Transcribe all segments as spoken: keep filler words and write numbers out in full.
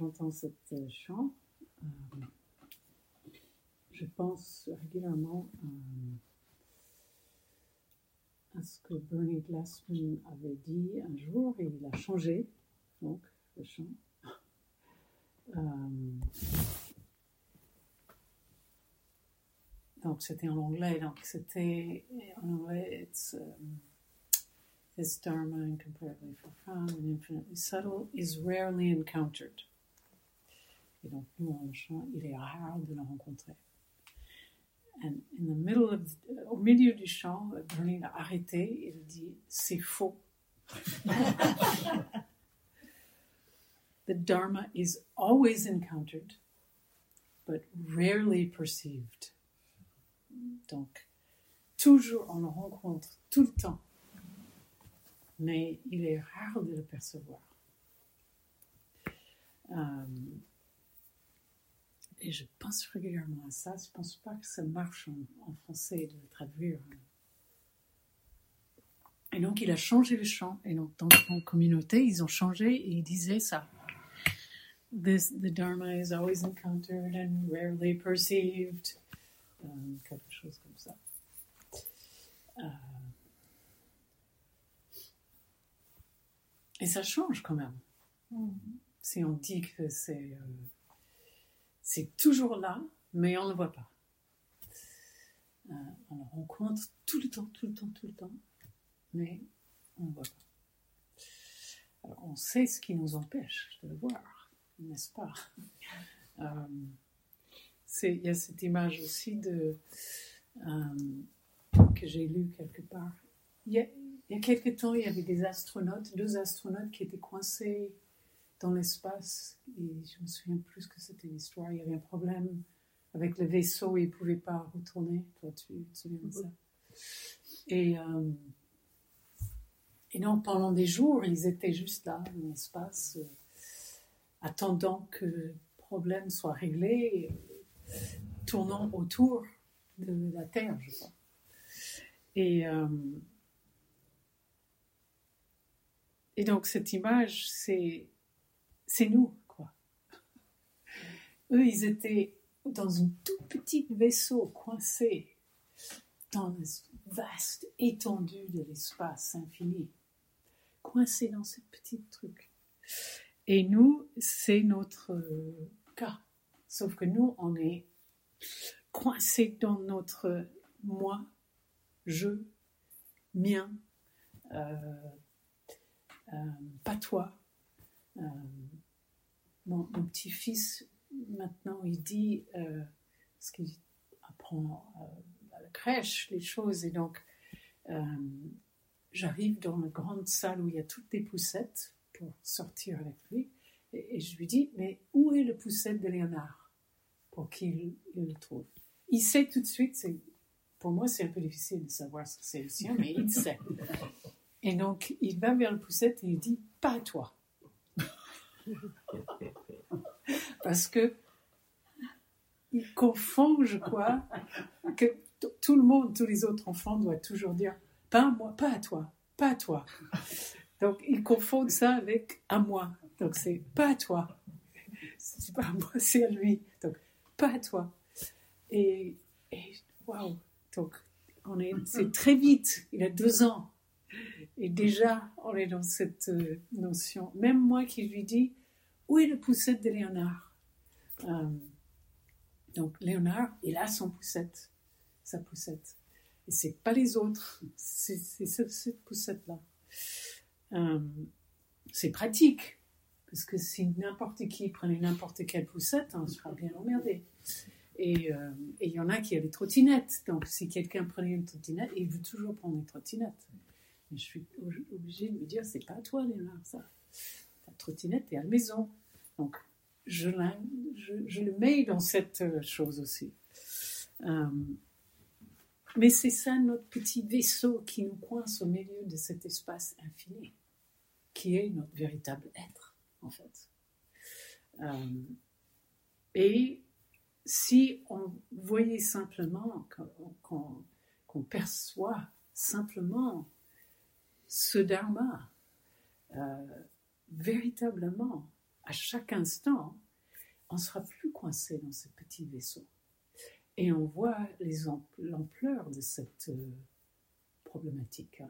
j'entends cette euh, chant, euh, je pense régulièrement euh, à ce que Bernie Glassman avait dit un jour, et il a changé, donc, le chant. Euh, donc, c'était en anglais, donc c'était en anglais, it's, um, this Dharma, incomparably profound and infinitely subtle, is rarely encountered. Et donc, nous, en chant, il est rare de le rencontrer. And in the middle of, au milieu du chant, Bernie a arrêté et il dit, c'est faux. The Dharma is always encountered, but rarely perceived. Donc, toujours on le rencontre, tout le temps, mais il est rare de le percevoir. Um, et je pense régulièrement à ça. Je ne pense pas que ça marche en, en français de le traduire. Et donc, il a changé le chant. Et donc, dans la communauté, ils ont changé et ils disaient ça. This, the Dharma is always encountered and rarely perceived. Um, quelque chose comme ça. Uh, et ça change quand même. Mm-hmm. Si on dit que c'est, euh, c'est toujours là, mais on ne le voit pas. Euh, on le rencontre tout le temps, tout le temps, tout le temps, mais on ne le voit pas. Alors, on sait ce qui nous empêche de le voir, n'est-ce pas? euh, c'est, il y a cette image aussi de, euh, que j'ai lue quelque part. Il y a, il y a quelque temps, il y avait des astronautes, deux astronautes qui étaient coincés dans l'espace, et je me souviens plus que c'était l'histoire. Il y avait un problème avec le vaisseau et ils ne pouvaient pas retourner. Toi, tu te souviens de ça? Et, euh, et donc, pendant des jours, ils étaient juste là, dans l'espace, euh, attendant que le problème soit réglé, euh, tournant autour de la Terre, je crois. Et, euh, et donc, cette image, c'est C'est nous, quoi. Eux, ils étaient dans un tout petit vaisseau coincé dans une vaste étendue de l'espace infini, coincé dans ce petit truc. Et nous, c'est notre cas. Sauf que nous, on est coincé dans notre moi, je, mien, euh, euh, pas toi. Euh, mon, mon petit-fils, maintenant, il dit, euh, parce qu'il apprend euh, à la crèche les choses, et donc euh, j'arrive dans la grande salle où il y a toutes les poussettes pour sortir avec lui, et, et je lui dis, mais où est le poussette de Léonard pour qu'il il le trouve? Il sait tout de suite, c'est, pour moi c'est un peu difficile de savoir ce que c'est le sien, mais il sait. Et donc il va vers le poussette et il dit, pas à toi. Parce que il confond, je crois, que t- tout le monde, tous les autres enfants doivent toujours dire pas à moi, pas à toi, pas à toi. Donc ils confondent ça avec à moi. Donc c'est pas à toi, c'est pas à moi, c'est à lui. Donc pas à toi. Et waouh, donc on est, c'est très vite. Il a deux ans. Et déjà, on est dans cette euh, notion. Même moi qui lui dis, où est le poussette de Léonard? euh, Donc, Léonard, il a son poussette, sa poussette. Et c'est pas les autres, c'est, c'est cette, cette poussette-là. Euh, c'est pratique, parce que si n'importe qui prenait n'importe quelle poussette, on sera bien emmerdé. Et euh, il y en a qui ont des trottinettes. Donc, si quelqu'un prenait une trottinette, il veut toujours prendre une trottinette. Mais je suis obligée de lui dire, c'est pas à toi, Léonard, ça. Ta trottinette est à la maison. Donc, je, la, je, je le mets dans cette chose aussi. Euh, mais c'est ça, notre petit vaisseau qui nous coince au milieu de cet espace infini, qui est notre véritable être, en fait. Euh, et si on voyait simplement, qu'on, qu'on, qu'on perçoit simplement ce dharma, euh, véritablement, à chaque instant, on ne sera plus coincé dans ce petit vaisseau. Et on voit les ampl- l'ampleur de cette euh, problématique.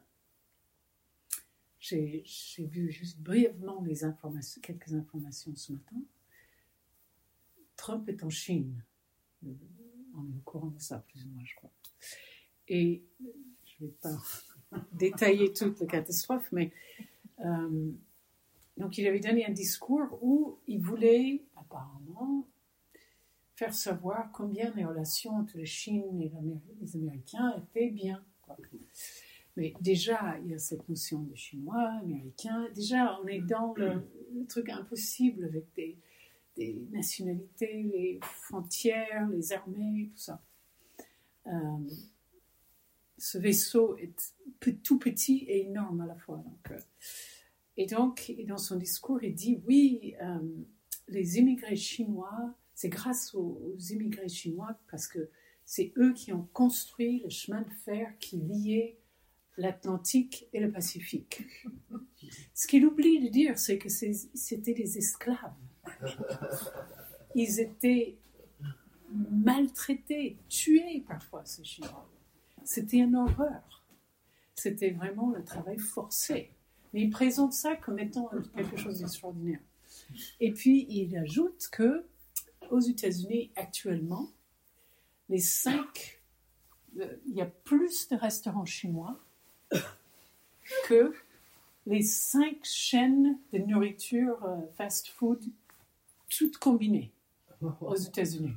J'ai, j'ai vu juste brièvement les informations, quelques informations ce matin. Trump est en Chine. On est au courant de ça, plus ou moins, je crois. Et je ne vais pas détailler toute la catastrophe, mais euh, donc il avait donné un discours où il voulait apparemment faire savoir combien les relations entre la Chine et les Américains étaient bien, quoi. Mais déjà, il y a cette notion de Chinois, Américains. Déjà, on est dans le, le truc impossible avec des, des nationalités, les frontières, les armées, tout ça. Euh, ce vaisseau est tout petit et énorme à la fois. Donc, euh, et donc, et dans son discours, il dit, oui, euh, les immigrés chinois, c'est grâce aux, aux immigrés chinois, parce que c'est eux qui ont construit le chemin de fer qui liait l'Atlantique et le Pacifique. Ce qu'il oublie de dire, c'est que c'est, c'était des esclaves. Ils étaient maltraités, tués parfois, ces Chinois. C'était une horreur. C'était vraiment le travail forcé. Mais il présente ça comme étant quelque chose d'extraordinaire. Et puis, il ajoute que aux États-Unis, actuellement, les cinq, euh, il y a plus de restaurants chinois que les cinq chaînes de nourriture euh, fast-food, toutes combinées aux États-Unis.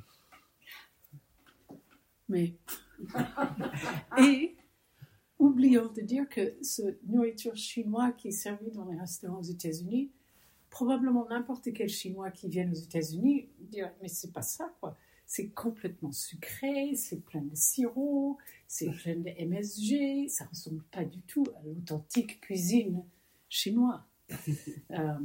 Mais et oublions de dire que ce nourriture chinois qui est servi dans les restaurants aux États-Unis, probablement n'importe quel Chinois qui vient aux États-Unis dirait mais c'est pas ça quoi. C'est complètement sucré, c'est plein de sirop, c'est plein de M S G, ça ressemble pas du tout à l'authentique cuisine chinoise. euh,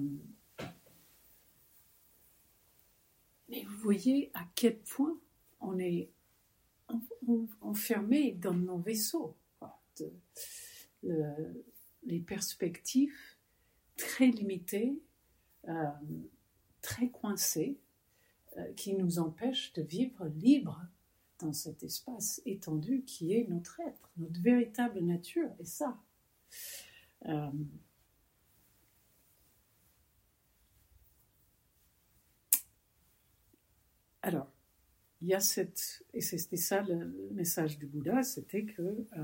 mais vous voyez à quel point on est enfermé dans nos vaisseaux. De, le, les perspectives très limitées, euh, très coincées, euh, qui nous empêchent de vivre libre dans cet espace étendu qui est notre être, notre véritable nature, et ça. Euh, alors, il y a cette, et c'était ça le message du Bouddha, c'était que euh,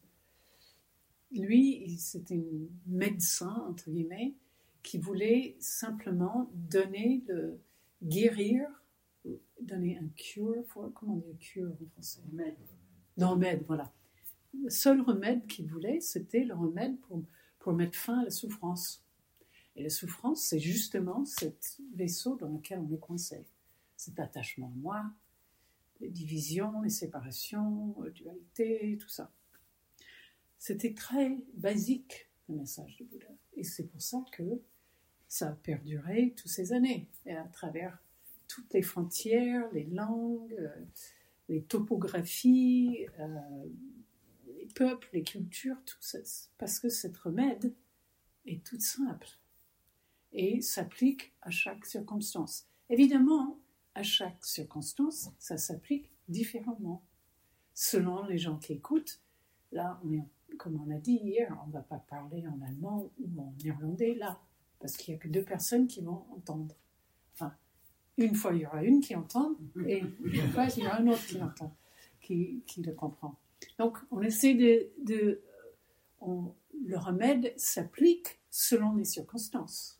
lui, c'était un médecin, entre guillemets, qui voulait simplement donner le guérir, donner un cure, for, comment on dit cure en français? Remède. Non, remède, voilà. Le seul remède qu'il voulait, c'était le remède pour, pour mettre fin à la souffrance. Et la souffrance, c'est justement ce vaisseau dans lequel on est coincé. Cet attachement à moi, les divisions, les séparations, la dualité, tout ça. C'était très basique, le message du Bouddha. Et c'est pour ça que ça a perduré toutes ces années, et à travers toutes les frontières, les langues, les topographies, euh, les peuples, les cultures, tout ça, parce que cette remède est toute simple et s'applique à chaque circonstance. Évidemment, à chaque circonstance, ça s'applique différemment. Selon les gens qui écoutent, là, on est, comme on a dit hier, on ne va pas parler en allemand ou en néerlandais, là, parce qu'il n'y a que deux personnes qui vont entendre. Enfin, une fois, il y aura une qui entend, et une fois, il y aura un autre qui entend, qui, qui le comprend. Donc, on essaie de... de on, le remède s'applique selon les circonstances,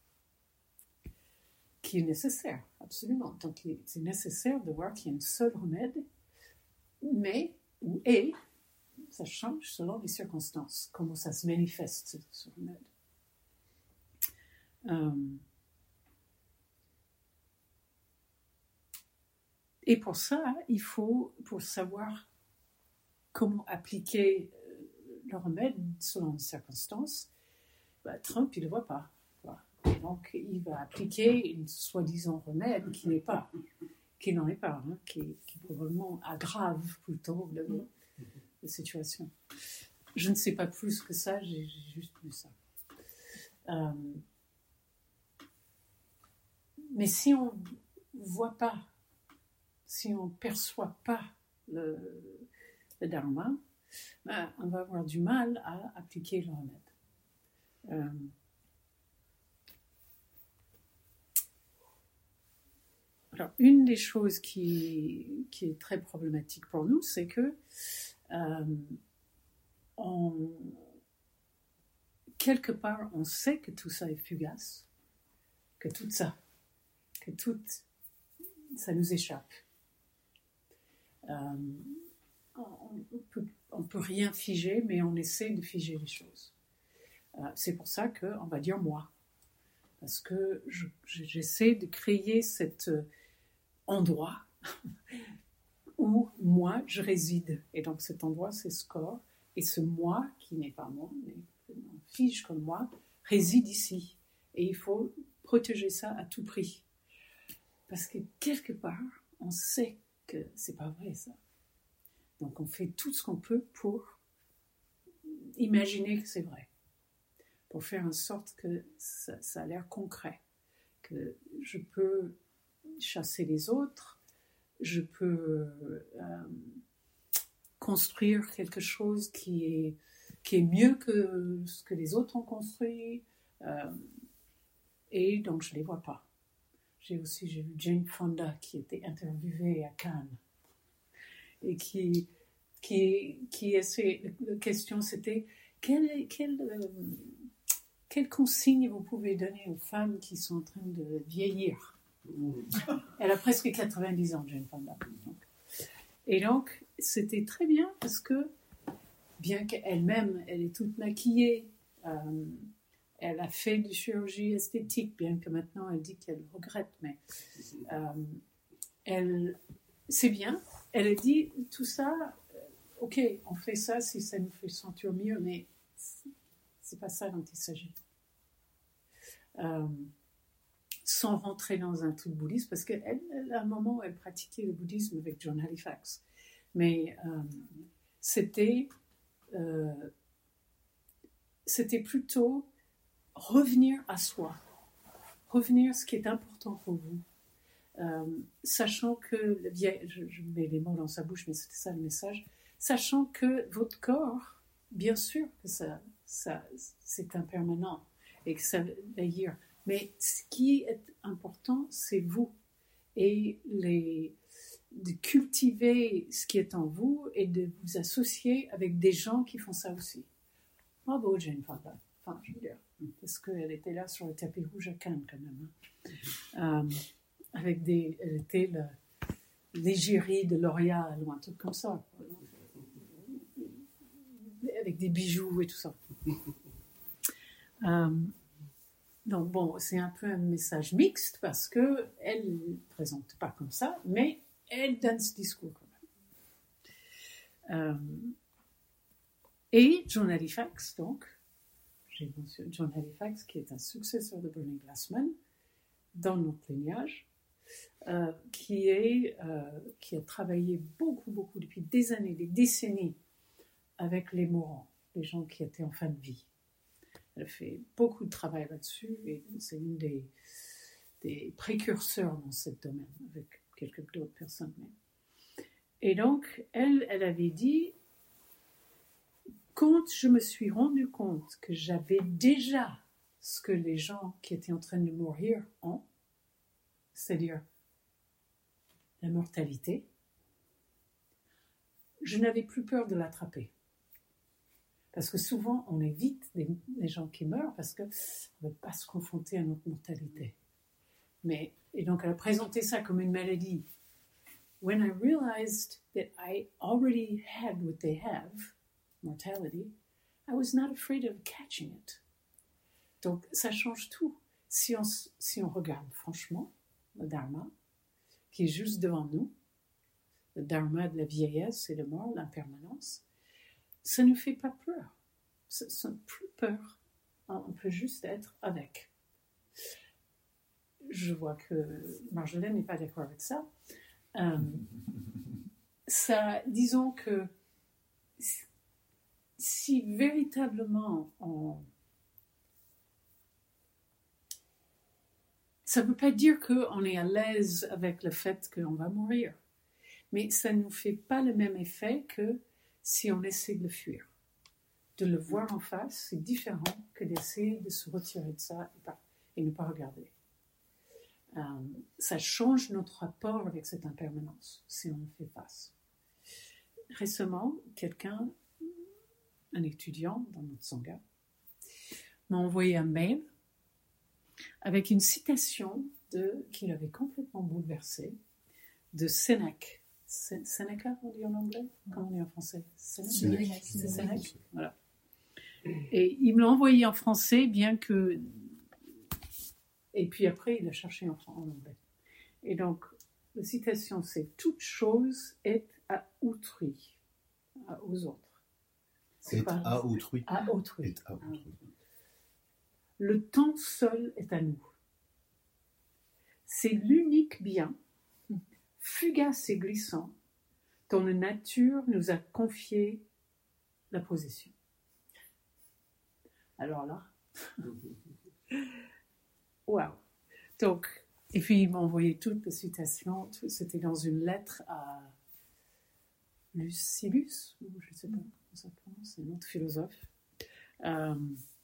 qui est nécessaire, absolument. Donc, c'est nécessaire de voir qu'il y a un seul remède, mais, ou et, ça change selon les circonstances, comment ça se manifeste, ce remède. Euh, et pour ça, il faut, pour savoir comment appliquer le remède selon les circonstances, bah, Trump, il ne le voit pas. Voilà. Donc, il va appliquer une soi-disant remède qui n'est pas, qui n'en est pas, hein, qui, qui probablement aggrave plutôt le, la situation. Je ne sais pas plus que ça, j'ai, j'ai juste lu ça. Euh, mais si on ne voit pas, si on ne perçoit pas le, le dharma, ben, on va avoir du mal à appliquer le remède. Euh, alors, une des choses qui, qui est très problématique pour nous, c'est que euh, on, quelque part, on sait que tout ça est fugace, que tout ça, que tout ça nous échappe. Euh, on peut, on peut rien figer, mais on essaie de figer les choses. Euh, c'est pour ça qu'on va dire moi, parce que je, je, j'essaie de créer cet euh, endroit où moi je réside, et donc cet endroit c'est ce corps, et ce moi qui n'est pas moi, mais on fige comme moi, réside ici, et il faut protéger ça à tout prix, parce que quelque part on sait que c'est pas vrai ça. Donc on fait tout ce qu'on peut pour imaginer que c'est vrai, pour faire en sorte que ça, ça a l'air concret, que je peux chasser les autres, je peux euh, construire quelque chose qui est, qui est mieux que ce que les autres ont construit, euh, et donc je ne les vois pas. J'ai aussi j'ai vu Jane Fonda qui était interviewée à Cannes, et qui, qui, qui essaie, la question c'était quelle, quelle, euh, quelle consigne vous pouvez donner aux femmes qui sont en train de vieillir. Elle a presque quatre-vingt-dix ans, Jane Fonda. Donc. Et donc, c'était très bien parce que, bien qu'elle-même, elle est toute maquillée, euh, elle a fait de chirurgie esthétique, bien que maintenant elle dit qu'elle regrette, mais euh, elle, c'est bien. Elle a dit tout ça, euh, ok, on fait ça si ça nous fait sentir mieux, mais c'est, c'est pas ça dont il s'agit. Euh, sans rentrer dans un truc bouddhiste, parce qu'à un moment, elle pratiquait le bouddhisme avec John Halifax. Mais euh, c'était, euh, c'était plutôt revenir à soi, revenir à ce qui est important pour vous, euh, sachant que, le vieil, je, je mets les mots dans sa bouche, mais c'était ça le message, sachant que votre corps, bien sûr que ça, ça, c'est impermanent et que ça va vieillir. Mais ce qui est important, c'est vous. Et les, de cultiver ce qui est en vous et de vous associer avec des gens qui font ça aussi. Bravo, Jane Fonda. Enfin, je veux dire, parce qu'elle était là sur le tapis rouge à Cannes, quand même. Hein. Euh, avec des, elle était le, l'égérie de L'Oréal ou un truc comme ça. Avec des bijoux et tout ça. Euh, Donc bon, c'est un peu un message mixte parce qu'elle ne présente pas comme ça, mais elle donne ce discours quand même. Euh, et John Halifax, donc, j'ai mentionné John Halifax, qui est un successeur de Bernie Glassman dans notre lignage, euh, qui, est, euh, qui a travaillé beaucoup, beaucoup, depuis des années, des décennies, avec les mourants, les gens qui étaient en fin de vie. Elle fait beaucoup de travail là-dessus et c'est une des, des précurseurs dans ce domaine, avec quelques d'autres personnes. Et donc, elle, elle avait dit, quand je me suis rendu compte que j'avais déjà ce que les gens qui étaient en train de mourir ont, c'est-à-dire la mortalité, je n'avais plus peur de l'attraper. Parce que souvent, on évite les, les gens qui meurent parce qu'on ne veut pas se confronter à notre mortalité. Mais, et donc, elle a présenté ça comme une maladie. When I realized that I already had what they have, mortality, I was not afraid of catching it. Donc, ça change tout. Si on, si on regarde franchement le dharma, qui est juste devant nous, le dharma de la vieillesse et de mort, l'impermanence, ça ne nous fait pas peur. Ça ne fait plus peur. On peut juste être avec. Je vois que Marjolaine n'est pas d'accord avec ça. Euh, ça, disons que si véritablement on, ça ne veut pas dire qu'on est à l'aise avec le fait qu'on va mourir. Mais ça ne nous fait pas le même effet que si on essaie de le fuir. De le voir en face, c'est différent que d'essayer de se retirer de ça et, pas, et ne pas regarder. Euh, ça change notre rapport avec cette impermanence, si on fait face. Récemment, quelqu'un, un étudiant dans notre sangha, m'a envoyé un mail avec une citation de, qui l'avait complètement bouleversé, de Sénèque. Sénéca, on dit en anglais? Comment on dit en français? Sénèque. C'est Sénèque. Voilà. Et il me l'a envoyé en français, bien que... Et puis après, il l'a cherché en, en anglais. Et donc, la citation, c'est « Toute chose est à autrui, à, aux autres. » Est à autrui. À autrui. Est à autrui. Le temps seul est à nous. C'est l'unique bien, fugace et glissant, dont la nature nous a confié la possession. Alors là, waouh! Donc, et puis il m'a envoyé toute la citation, tout, c'était dans une lettre à Lucilius, ou je ne sais pas comment ça se prononce, c'est un autre philosophe. Euh,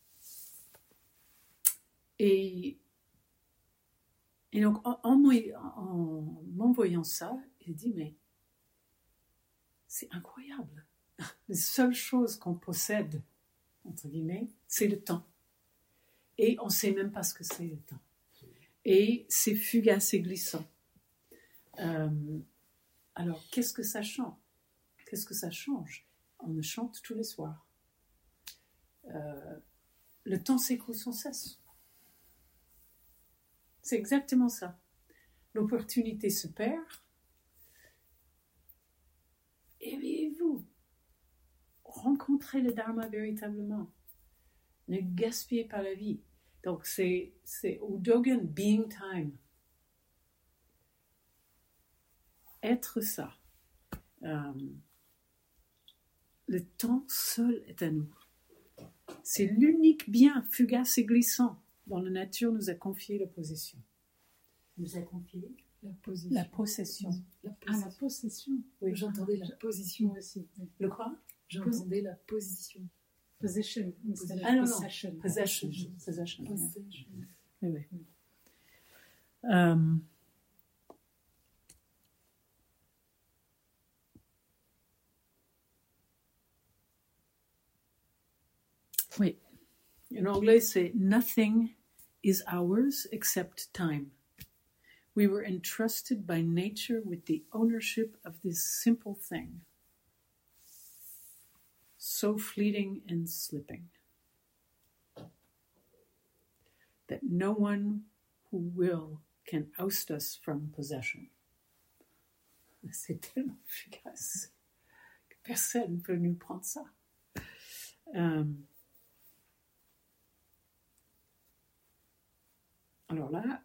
et, et donc, en, en, en m'envoyant ça, il dit, mais c'est incroyable. La seule chose qu'on possède, entre guillemets, c'est le temps. Et on ne sait même pas ce que c'est le temps. Et c'est fugace et glissant. Euh, alors, qu'est-ce que ça change? Qu'est-ce que ça change? On le chante tous les soirs. Euh, le temps s'écoule sans cesse. C'est exactement ça. L'opportunité se perd. Éveillez-vous. Rencontrez le Dharma véritablement. Ne gaspillez pas la vie. Donc, c'est, c'est Udogen, being time. Être ça. Euh, le temps seul est à nous. C'est l'unique bien fugace et glissant dont la nature nous a confié la possession. Nous a confié la possession. La possession. La possession. Ah, la possession. Oui. J'entendais la position aussi. Le quoi? J'entendais la position. Possession. Possession. Ah non, non. Possession. Possession. Possession. Possession. Oui, oui. oui. Euh, oui. En anglais, c'est « Nothing is ours except time. We were entrusted by nature with the ownership of this simple thing. So fleeting and slipping, that no one who will can oust us from possession. » C'est tellement efficace que personne ne peut nous prendre ça. Euh, alors là,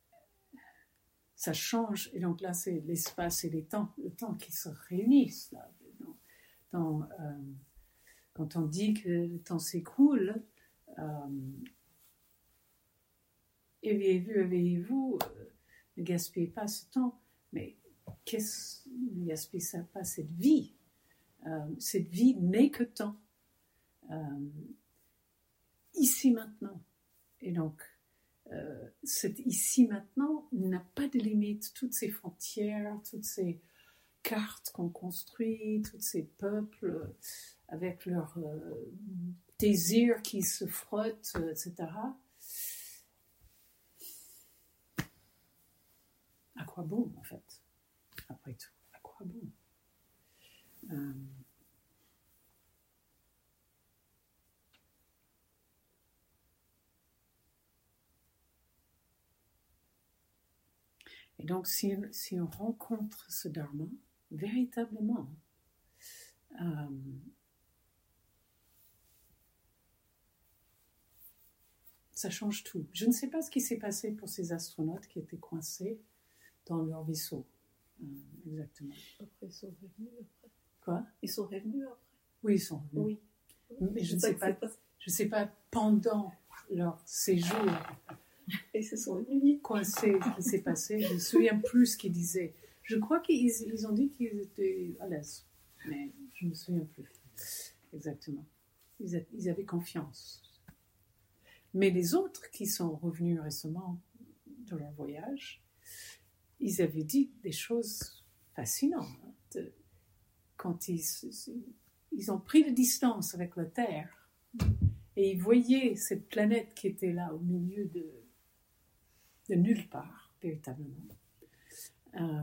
ça change, et donc là, c'est l'espace et les temps, le temps qui se réunissent. Là, dans, dans, euh, quand on dit que le temps s'écoule, euh, éveillez-vous, éveillez-vous, euh, ne gaspillez pas ce temps, mais qu'est-ce, ne gaspillez pas cette vie. Euh, cette vie n'est que temps. Euh, ici maintenant. Et donc, euh, cet ici maintenant n'a pas de limite. Toutes ces frontières, toutes ces cartes qu'on construit, tous ces peuples avec leurs euh, désirs qui se frottent, et cetera. À quoi bon, en fait? Après tout, à quoi bon? euh, Et donc, si, si on rencontre ce dharma, véritablement, euh, ça change tout. Je ne sais pas ce qui s'est passé pour ces astronautes qui étaient coincés dans leur vaisseau. Euh, exactement. Après, ils sont revenus après. Quoi? Ils sont revenus après. Oui, ils sont revenus. Oui. Mais je ne sais pas, pas, je sais pas pendant leur séjour Et ce sont unis. coincé, ce qui s'est passé. Je me souviens plus ce qu'ils disaient. Je crois qu'ils ils ont dit qu'ils étaient à l'aise, mais je ne me souviens plus exactement. Ils, a, ils avaient confiance. Mais les autres qui sont revenus récemment de leur voyage, ils avaient dit des choses fascinantes. Hein, de, quand ils, ils ont pris de distance avec la Terre et ils voyaient cette planète qui était là au milieu de, de nulle part, véritablement. Euh,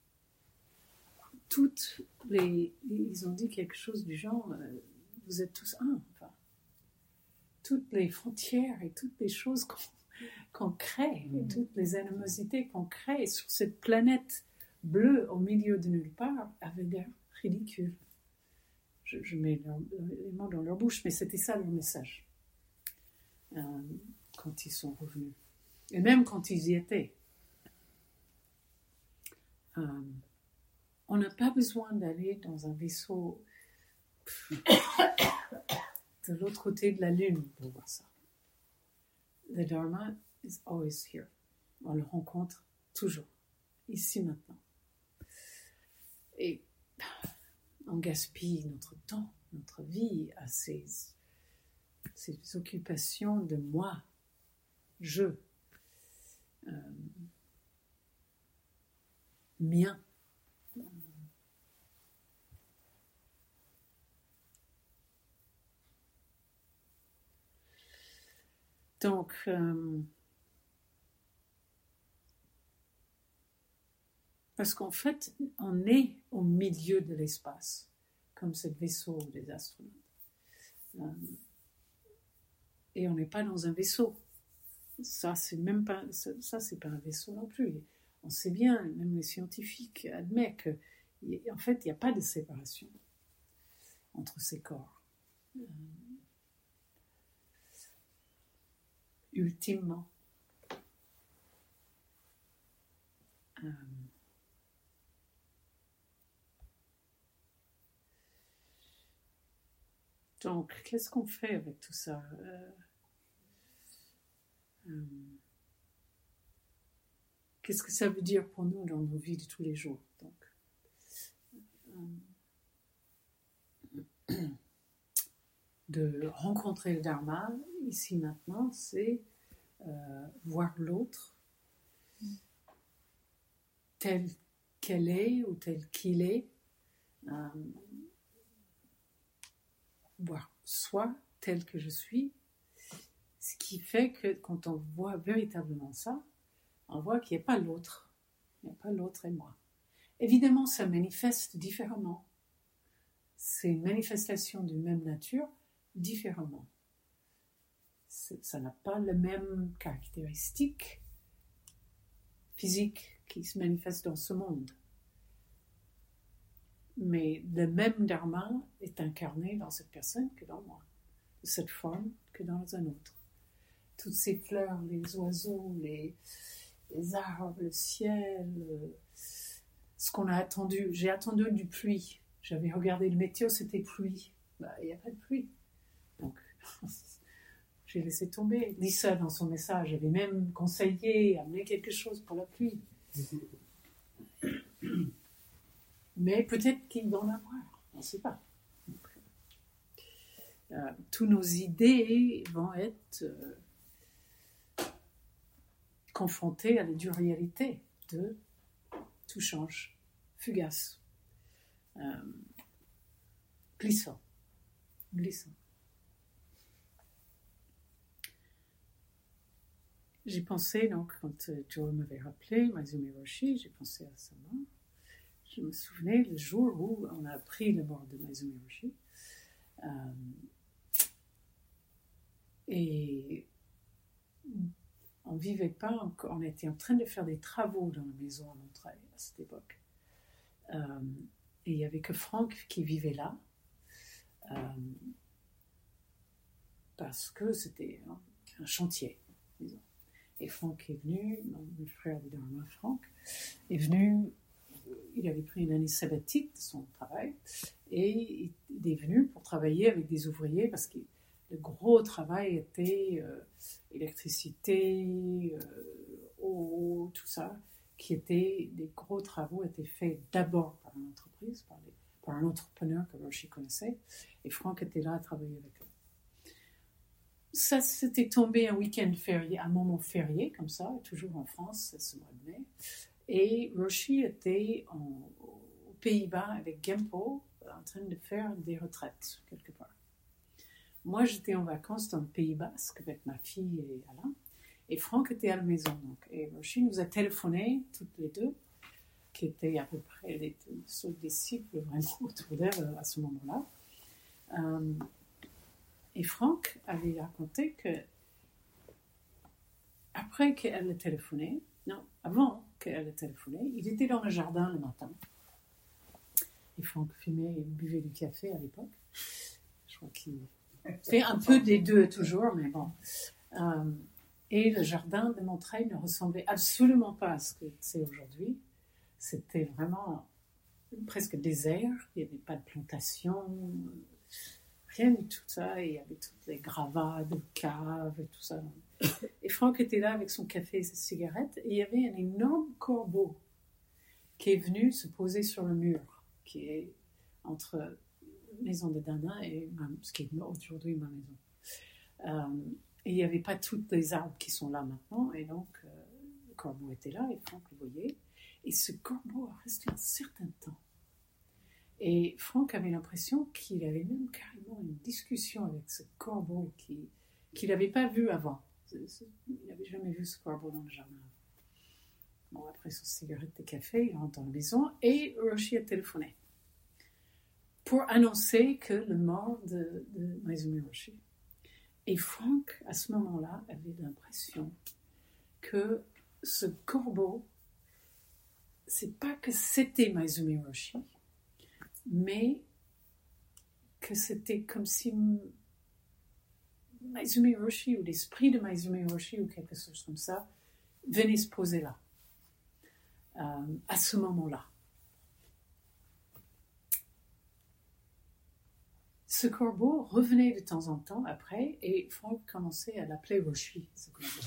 toutes les, ils ont dit quelque chose du genre, euh, vous êtes tous un. Enfin, toutes les frontières et toutes les choses qu'on, qu'on crée, et toutes les animosités qu'on crée sur cette planète bleue au milieu de nulle part avaient l'air ridicules. Je, je mets leur, les mots dans leur bouche, mais c'était ça leur message euh, quand ils sont revenus. Et même quand ils y étaient. Euh, on n'a pas besoin d'aller dans un vaisseau de l'autre côté de la Lune pour voir ça. Le Dharma is always here. On le rencontre toujours, ici maintenant. Et on gaspille notre temps, notre vie à ces, ces occupations de moi, je, euh, mien. Donc, euh, parce qu'en fait, on est au milieu de l'espace, comme ce vaisseau des astronautes. Euh, et on n'est pas dans un vaisseau. Ça, c'est même pas, ça, ça, c'est pas un vaisseau non plus. On sait bien, même les scientifiques admettent qu'en fait, il n'y a pas de séparation entre ces corps. Euh, ultimement. Euh, donc, qu'est-ce qu'on fait avec tout ça? euh, euh, Qu'est-ce que ça veut dire pour nous dans nos vies de tous les jours? Donc, euh, de rencontrer le Dharma, ici maintenant, c'est euh, voir l'autre tel qu'elle est ou tel qu'il est, euh, voir soi tel que je suis, ce qui fait que quand on voit véritablement ça, on voit qu'il n'y a pas l'autre, il n'y a pas l'autre et moi. Évidemment, ça manifeste différemment. C'est une manifestation d'une même nature, différemment. C'est, ça n'a pas les mêmes caractéristiques physiques qui se manifestent dans ce monde. Mais le même dharma est incarné dans cette personne que dans moi, de cette forme que dans un autre. Toutes ces fleurs, les oiseaux, les, les arbres, le ciel, ce qu'on a attendu. J'ai attendu du pluie. J'avais regardé le météo, c'était pluie. Bah, il n'y a pas de pluie. Donc, j'ai laissé tomber. Lisa, dans son message, avait même conseillé, amené quelque chose pour la pluie. Mais peut-être qu'il va en avoir, on ne sait pas. Donc, euh, toutes nos idées vont être euh, confrontées à la dure réalité de tout change, fugace, euh, glissant, glissant. J'ai pensé, donc, quand euh, Joe m'avait rappelé, Maezumi Roshi, j'ai pensé à sa mort. Je me souvenais le jour où on a appris la mort de Maezumi Roshi. Euh, et on ne vivait pas encore, on était en train de faire des travaux dans la maison à Montreuil à cette époque. Euh, et il n'y avait que Franck qui vivait là. Euh, parce que c'était un, un chantier, disons. Et Franck est venu, mon frère du Dharma, Franck, est venu, il avait pris une année sabbatique de son travail, et il est venu pour travailler avec des ouvriers, parce que le gros travail était euh, électricité, euh, eau, tout ça, qui étaient, des gros travaux étaient faits d'abord par une entreprise, par, les, par un entrepreneur que Roshi connaissait, et Franck était là à travailler avec eux. Ça, c'était tombé un week-end férié, un moment férié, comme ça, toujours en France, c'est ce mois de mai, et Roshi était en, aux Pays-Bas avec Gempo, en train de faire des retraites, quelque part. Moi, j'étais en vacances dans le Pays Basque avec ma fille et Alain, et Franck était à la maison. Donc, et Roshi nous a téléphoné, toutes les deux, qui étaient à peu près les seuls disciples vraiment autour d'elle à ce moment-là. Euh, et Franck avait raconté que, après qu'elle ait téléphoné, non, avant qu'elle ait téléphoné, il était dans le jardin le matin. Et Franck fumait et buvait du café à l'époque. Je crois qu'il fait un peu des deux toujours, mais bon. Euh, et le jardin de Montreuil ne ressemblait absolument pas à ce que c'est aujourd'hui. C'était vraiment presque désert. Il n'y avait pas de plantation, rien de tout ça. Et il y avait toutes les gravats de caves et tout ça. Et Franck était là avec son café et ses cigarettes. Et il y avait un énorme corbeau qui est venu se poser sur le mur, qui est entre la maison de Dana et ma, ce qui est aujourd'hui ma maison. Euh, et il n'y avait pas tous les arbres qui sont là maintenant, et donc euh, le corbeau était là, et Franck le voyait, et ce corbeau a resté un certain temps. Et Franck avait l'impression qu'il avait même carrément une discussion avec ce corbeau qui, qu'il n'avait pas vu avant. Il n'avait jamais vu ce corbeau dans le jardin. Bon, après son cigarette de café, il rentre dans la maison, et Roshi a téléphoné pour annoncer que le mort de, de Maizumi Roshi. Et Franck, à ce moment-là, avait l'impression que ce corbeau, c'est pas que c'était Maizumi Roshi, mais que c'était comme si Maizumi Roshi, ou l'esprit de Maizumi Roshi, ou quelque chose comme ça, venait se poser là, euh, à ce moment-là. Ce corbeau revenait de temps en temps après, et Franck commençait à l'appeler Roshi, ce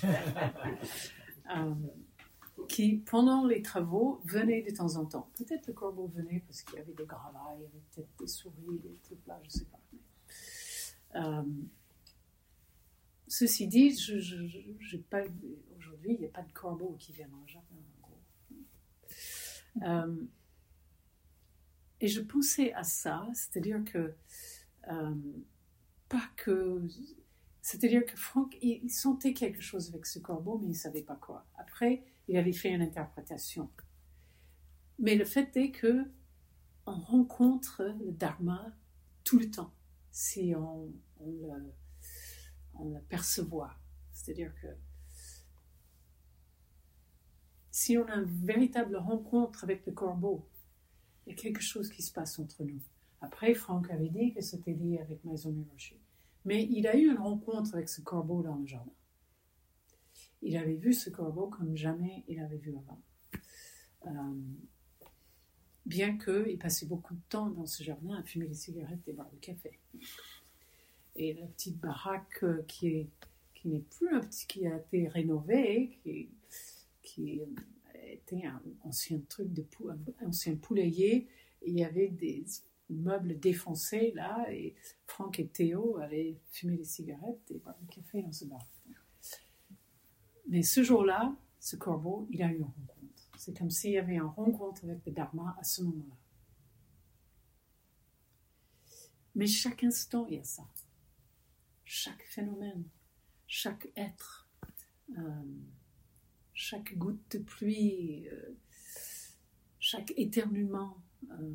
euh, qui, pendant les travaux, venait de temps en temps. Peut-être le corbeau venait parce qu'il y avait des gravats, il y avait peut-être des souris, des trucs là, je ne sais pas. Mais, euh, ceci dit, je, je, je, j'ai pas, aujourd'hui, il n'y a pas de corbeau qui vient dans le jardin, en gros. Euh, et je pensais à ça, c'est-à-dire que Euh, pas que... C'est-à-dire que Franck, il, il sentait quelque chose avec ce corbeau, mais il ne savait pas quoi. Après, il avait fait une interprétation. Mais le fait est qu'on rencontre le Dharma tout le temps, si on, on, le, on le perçoit. C'est-à-dire que si on a une véritable rencontre avec le corbeau, il y a quelque chose qui se passe entre nous. Après, Franck avait dit que c'était lié avec Maizumi Roshi. Mais il a eu une rencontre avec ce corbeau dans le jardin. Il avait vu ce corbeau comme jamais il avait vu avant. Euh, bien qu'il passait beaucoup de temps dans ce jardin à fumer des cigarettes et boire du café. Et la petite baraque qui, est, qui n'est plus un petit, qui a été rénovée, qui, qui était un ancien truc de pou, un ancien poulailler, et il y avait des meubles défoncés là, et Franck et Théo allaient fumer des cigarettes et boire du café dans ce bar. Mais ce jour-là, ce corbeau, il a eu une rencontre. C'est comme s'il y avait une rencontre avec le Dharma à ce moment-là. Mais chaque instant, il y a ça. Chaque phénomène, chaque être, euh, chaque goutte de pluie, euh, chaque éternuement, euh,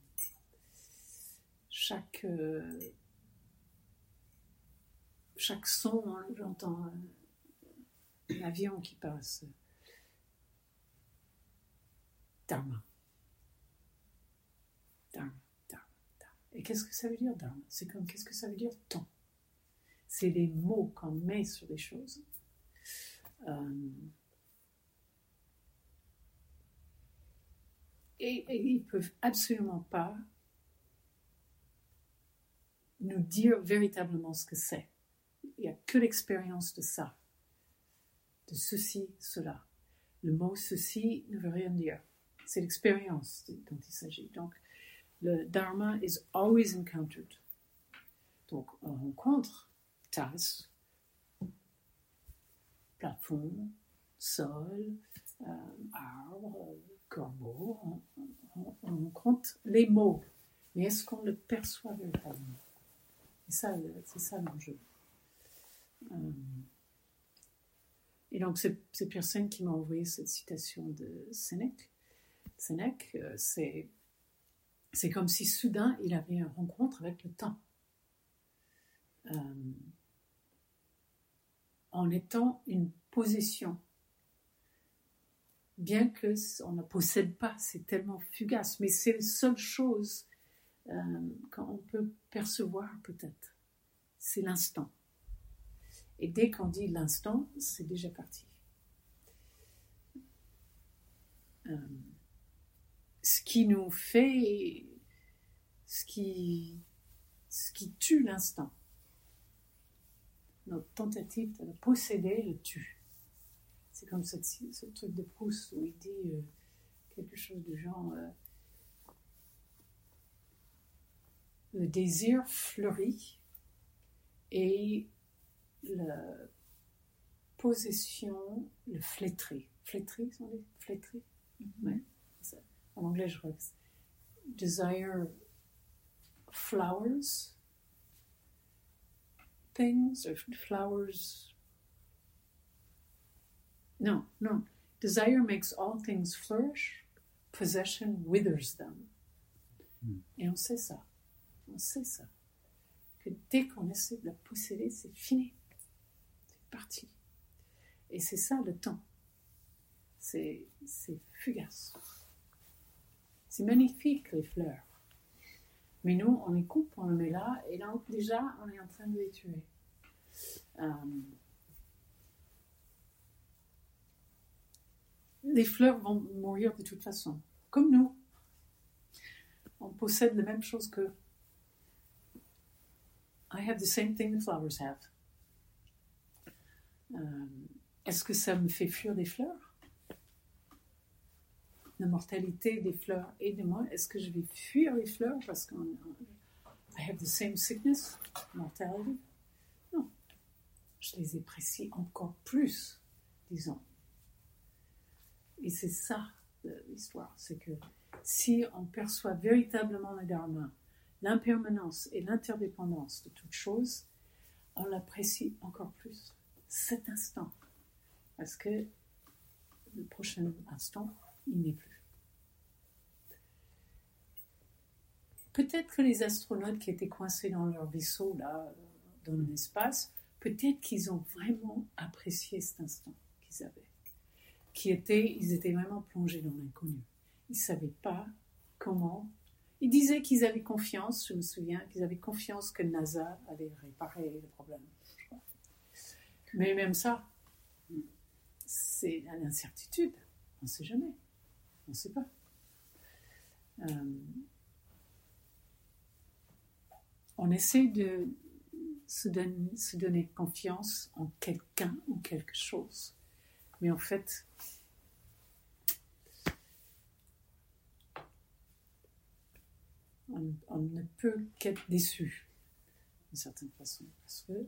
chaque, euh, chaque son, hein, j'entends euh, l'avion qui passe. Dharma. Dharma, dharma, dharma. Et qu'est-ce que ça veut dire, dharma? C'est comme, qu'est-ce que ça veut dire, temps? C'est les mots qu'on met sur les choses. Euh, et, et ils ne peuvent absolument pas nous dire véritablement ce que c'est. il n'y a que l'expérience de ça, de ceci, cela. Le mot ceci ne veut rien dire. C'est l'expérience dont il s'agit. Donc, le dharma is always encountered. Donc, on rencontre tasse, plafond, sol, euh, arbre, corbeau. On, on, on rencontre les mots. Mais est-ce qu'on le perçoit véritablement? C'est ça, c'est ça l'enjeu. Euh, et donc, c'est cette personne qui m'a envoyé cette citation de Sénèque. Sénèque, euh, c'est, c'est comme si soudain, il avait une rencontre avec le temps. Euh, en étant une possession. Bien qu'on ne possède pas, c'est tellement fugace, mais c'est la seule chose euh, qu'on peut percevoir peut-être. C'est l'instant. Et dès qu'on dit l'instant, c'est déjà parti. Euh, ce qui nous fait, ce qui, ce qui tue l'instant, notre tentative de le posséder le tue. C'est comme ce, ce truc de Proust où il dit euh, quelque chose du genre euh, le désir fleurit et la possession le flétrit. Flétrit, on dit flétrit. Mm-hmm. Ouais. Ça. En anglais, je crois que c'est desire flowers things or flowers. No, no. Desire makes all things flourish. Possession withers them. Mm. Et on sait ça. On sait ça. Que dès qu'on essaie de la posséder, c'est fini. C'est parti. Et c'est ça le temps. C'est, c'est fugace. C'est magnifique, les fleurs. Mais nous, on les coupe, on les met là, et là, déjà, on est en train de les tuer. Euh, les fleurs vont mourir de toute façon, comme nous. On possède la même chose que I have the same thing the flowers have. Euh, est-ce que ça me fait fuir des fleurs? La mortalité des fleurs et de moi, est-ce que je vais fuir les fleurs parce que I have the same sickness, mortality? Non. Je les apprécie encore plus, disons. Et c'est ça l'histoire, c'est que si on perçoit véritablement le dharma, l'impermanence et l'interdépendance de toute chose, on l'apprécie encore plus, cet instant. Parce que le prochain instant, il n'est plus. Peut-être que les astronautes qui étaient coincés dans leur vaisseau, là, dans l'espace, peut-être qu'ils ont vraiment apprécié cet instant qu'ils avaient. Qui était, ils étaient vraiment plongés dans l'inconnu. Ils ne savaient pas comment. Ils disaient qu'ils avaient confiance, je me souviens, qu'ils avaient confiance que NASA allait réparer le problème. Je crois. Mais même ça, c'est l'incertitude. On ne sait jamais. On ne sait pas. Euh, on essaie de se donner, se donner confiance en quelqu'un ou quelque chose. Mais en fait, on, on ne peut qu'être déçu, d'une certaine façon, parce que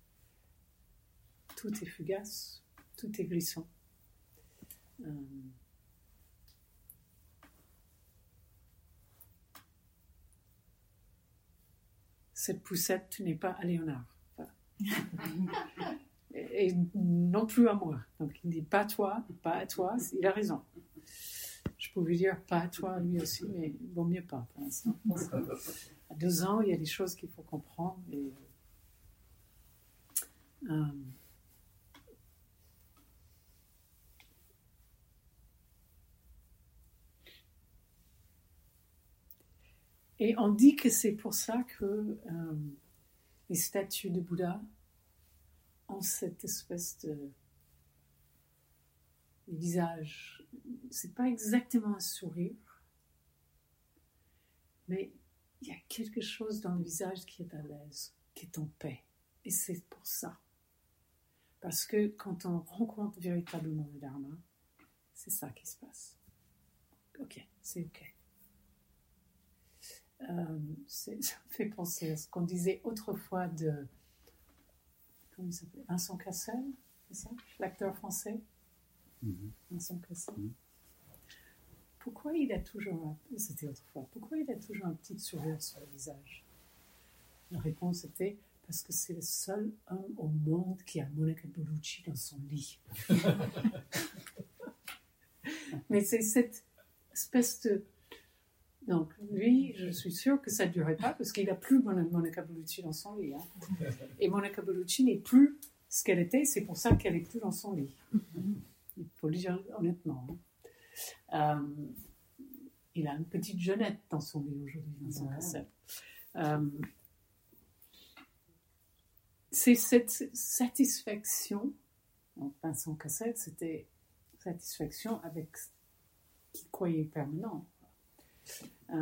tout est fugace, tout est glissant. Euh, cette poussette n'est pas à Léonard. Voilà. et, et non plus à moi. Donc il dit pas à toi, pas à toi, il a raison. Je pouvais dire pas à toi lui aussi, mais il vaut mieux pas pour l'instant. À deux ans, il y a des choses qu'il faut comprendre. Et, euh, Et on dit que c'est pour ça que euh, les statues de Bouddha ont cette espèce de visage. C'est pas exactement un sourire, mais il y a quelque chose dans le visage qui est à l'aise, qui est en paix. Et c'est pour ça. Parce que quand on rencontre véritablement le Dharma, c'est ça qui se passe. Ok, c'est ok. Euh, c'est, ça me fait penser à ce qu'on disait autrefois de... Comment il s'appelle ? Vincent Cassel, c'est ça ? L'acteur français. Mm-hmm. Vincent Cassel. Mm-hmm. Pourquoi il a toujours... C'était autrefois. Pourquoi il a toujours un petit sourire sur le visage ? La réponse était... Parce que c'est le seul homme au monde qui a Monica Bellucci dans son lit. Mais c'est cette espèce de... Donc, lui, je suis sûre que ça ne durait pas parce qu'il n'a plus Monica Bellucci dans son lit. Hein. Et Monica Bellucci n'est plus ce qu'elle était, c'est pour ça qu'elle n'est plus dans son lit. Il faut le dire honnêtement. Hein. Euh, il a une petite jeunette dans son lit aujourd'hui, Vincent Cassel. Euh, c'est cette satisfaction, donc Vincent Cassel, c'était satisfaction avec ce qu'il croyait permanent. Euh,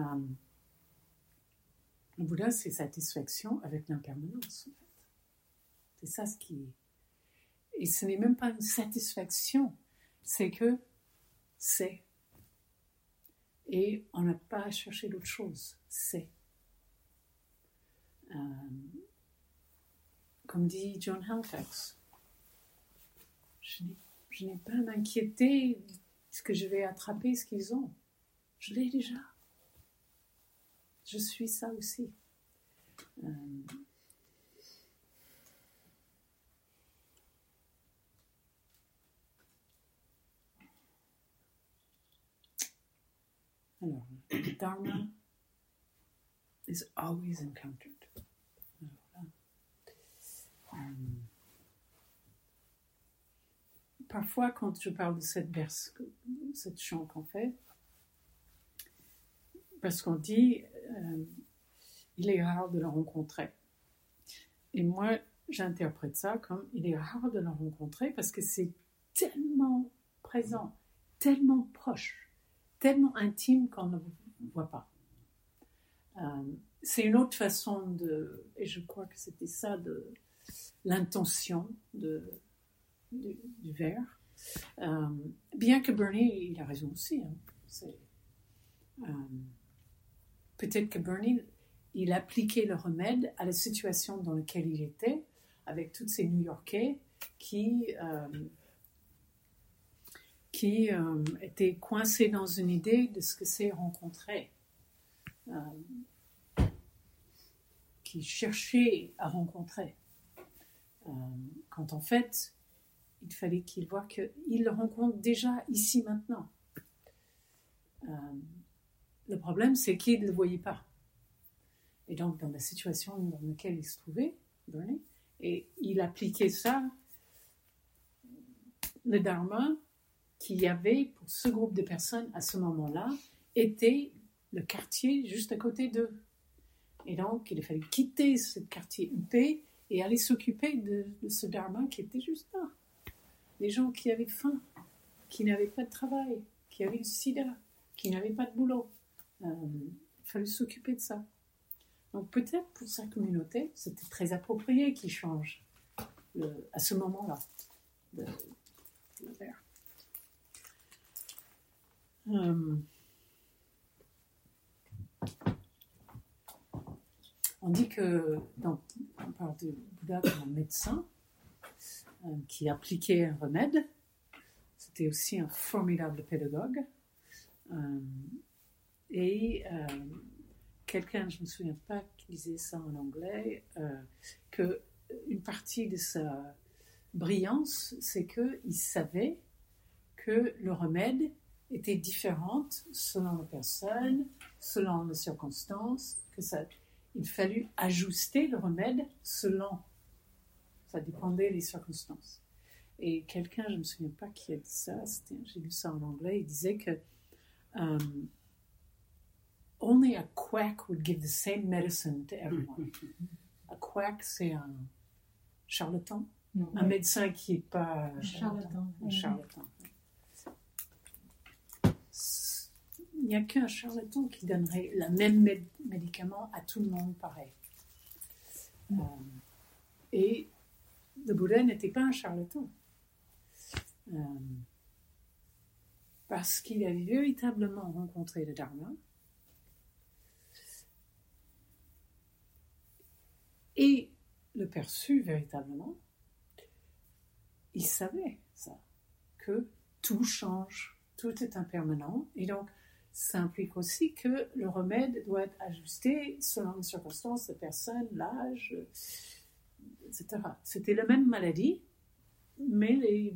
le Bouddha, c'est satisfaction avec l'impermanence, en fait. C'est ça ce qui est. Et ce n'est même pas une satisfaction, c'est que c'est. Et on n'a pas à chercher d'autre chose, c'est. Euh, Comme dit John Halifax, je n'ai, je n'ai pas à m'inquiéter est-ce que je vais attraper ce qu'ils ont. Je l'ai déjà. Je suis ça aussi. Euh... Alors, le Dharma is always encountered. Um, parfois, quand je parle de cette verse, cette chant qu'on fait, parce qu'on dit, euh, il est rare de le rencontrer. Et moi, j'interprète ça comme, il est rare de le rencontrer parce que c'est tellement présent, tellement proche, tellement intime qu'on ne le voit pas. Euh, c'est une autre façon de, et je crois que c'était ça de l'intention de, du, du vers. Euh, bien que Bernie, il a raison aussi. Hein. C'est, euh, peut-être que Bernie, il appliquait le remède à la situation dans laquelle il était, avec tous ces New-Yorkais qui, euh, qui euh, étaient coincés dans une idée de ce que c'est rencontrer. Euh, qui cherchaient à rencontrer. Euh, quand en fait, il fallait qu'il voie qu'il le rencontre déjà ici, maintenant. Euh, le problème, c'est qu'il ne le voyait pas. Et donc, dans la situation dans laquelle il se trouvait, Bernie, et il appliquait ça, le Dharma qu'il y avait pour ce groupe de personnes à ce moment-là, était le quartier juste à côté d'eux. Et donc, il a fallu quitter ce quartier huppé et aller s'occuper de, de ce Dharma qui était juste là. Les gens qui avaient faim, qui n'avaient pas de travail, qui avaient le sida, qui n'avaient pas de boulot. Euh, il fallait s'occuper de ça. Donc peut-être pour sa communauté, c'était très approprié qu'il change le, à ce moment-là de, de le faire. Euh, On dit que, donc, on parle de Bouddha comme un médecin euh, qui appliquait un remède. C'était aussi un formidable pédagogue. Euh, et euh, quelqu'un, je ne me souviens pas qui disait ça en anglais, euh, qu'une partie de sa brillance, c'est qu'il savait que le remède était différent selon la personne, selon les circonstances, que ça... Il fallut ajuster le remède selon. Ça dépendait des circonstances. Et quelqu'un, je ne me souviens pas qui a dit ça, j'ai lu ça en anglais, il disait que um, only a quack would give the same medicine to everyone. A quack, c'est un charlatan, mm-hmm. un médecin qui n'est pas un charlatan. Un charlatan. Il n'y a qu'un charlatan qui donnerait le même med- médicament à tout le monde pareil. Mm. Euh, et le Bouddha n'était pas un charlatan. Euh, parce qu'il avait véritablement rencontré le Dharma et le perçu véritablement. Il savait ça, que tout change, tout est impermanent, et donc ça implique aussi que le remède doit être ajusté selon les circonstances de personne, l'âge, et cetera. C'était la même maladie, mais les,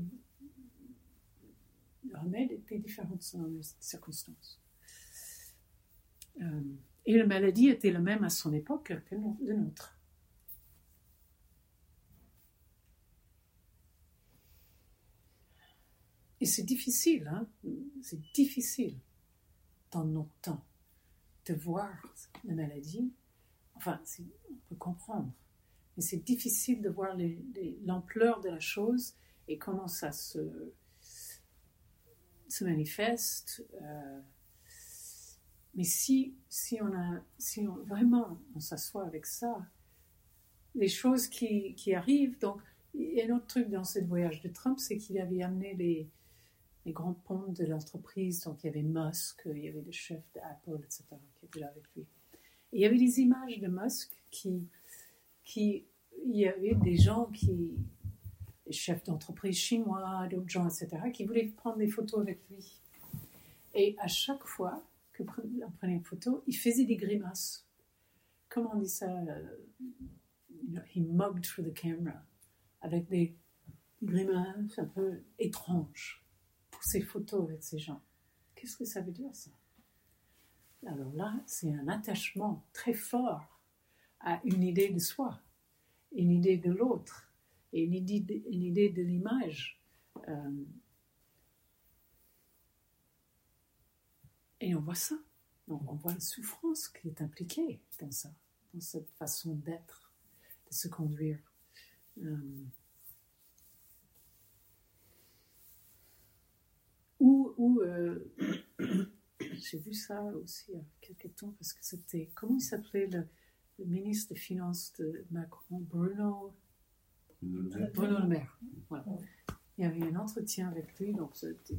le remède était différent selon les circonstances. Euh, et la maladie était la même à son époque que la nôtre. Et c'est difficile, hein? C'est difficile dans notre temps de voir la maladie. Enfin, on peut comprendre, mais c'est difficile de voir les, les, l'ampleur de la chose et comment ça se, se manifeste. Euh, mais si, si, on a, si on, vraiment on s'assoit avec ça, les choses qui, qui arrivent. Donc, il y a un autre truc dans ce voyage de Trump, c'est qu'il avait amené les les grands pontes de l'entreprise, donc il y avait Musk, il y avait le chef d'Apple, et cetera, qui étaient là avec lui. Et il y avait des images de Musk qui, qui, il y avait des gens qui, des chefs d'entreprise chinois, d'autres gens, et cetera, qui voulaient prendre des photos avec lui. Et à chaque fois qu'on prenait une photo, il faisait des grimaces. Comment on dit ça? You know, he mugged through the camera, avec des grimaces un peu étranges. Ces photos avec ces gens. Qu'est-ce que ça veut dire, ça? Alors là, c'est un attachement très fort à une idée de soi, une idée de l'autre, et une idée de, une idée de l'image. Euh, et on voit ça. Donc, on voit la souffrance qui est impliquée dans ça, dans cette façon d'être, de se conduire. Euh, Ou, ou euh, j'ai vu ça aussi il y a quelques temps, parce que c'était, comment il s'appelait le, le ministre des Finances de Macron, Bruno, Bruno, Bruno Le Maire. Voilà. Il y avait un entretien avec lui, donc c'était,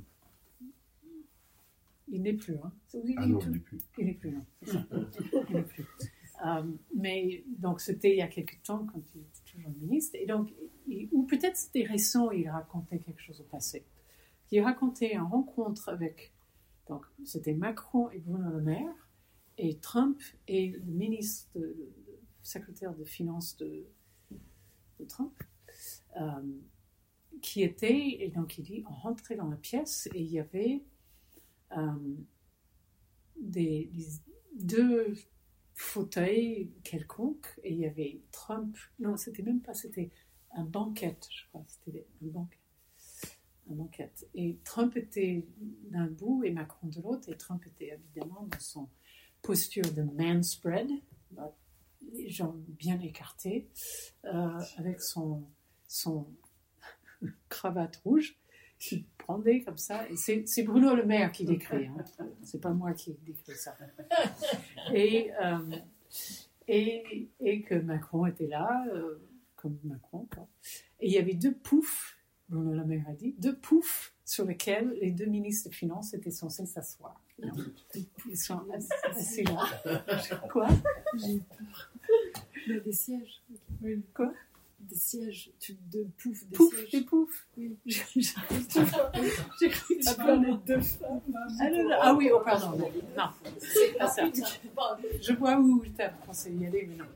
il n'est plus. Hein. Ah non, il n'est plus. Il n'est plus, non. Il n'est plus. Um, mais donc c'était il y a quelques temps, quand il était toujours ministre, et donc, il, ou peut-être c'était récent, il racontait quelque chose au passé. Qui racontait une rencontre avec, donc c'était Macron et Bruno Le Maire, et Trump et le ministre, de, le secrétaire de finances de, de Trump, euh, qui était, et donc il dit, on rentrait dans la pièce et il y avait euh, des, des deux fauteuils quelconques, et il y avait Trump, non, c'était même pas, c'était un banquet, je crois, c'était un banquet. une enquête. Et Trump était d'un bout et Macron de l'autre, et Trump était évidemment dans son posture de man spread, les jambes bien écartées, euh, avec son, son cravate rouge, qui pendait comme ça. Et c'est, c'est Bruno Le Maire qui l'écrit, hein. C'est pas moi qui l'écris ça. Et, euh, et, et que Macron était là, euh, comme Macron, quoi. Et il y avait deux poufs, Bruno Le Maire a dit, deux poufs sur lesquels les deux ministres des Finances étaient censés s'asseoir. Ils sont assis là. Quoi? J'ai peur. Non, des sièges. Oui. Quoi? Des sièges. De poufs, des Pouf, sièges. des poufs. Oui. J'ai cru que tu parlais de femmes. Ah, non, non. Ah oui, oh pardon. Non, non. C'est pas ça. Je vois où tu as pensé y aller, mais non.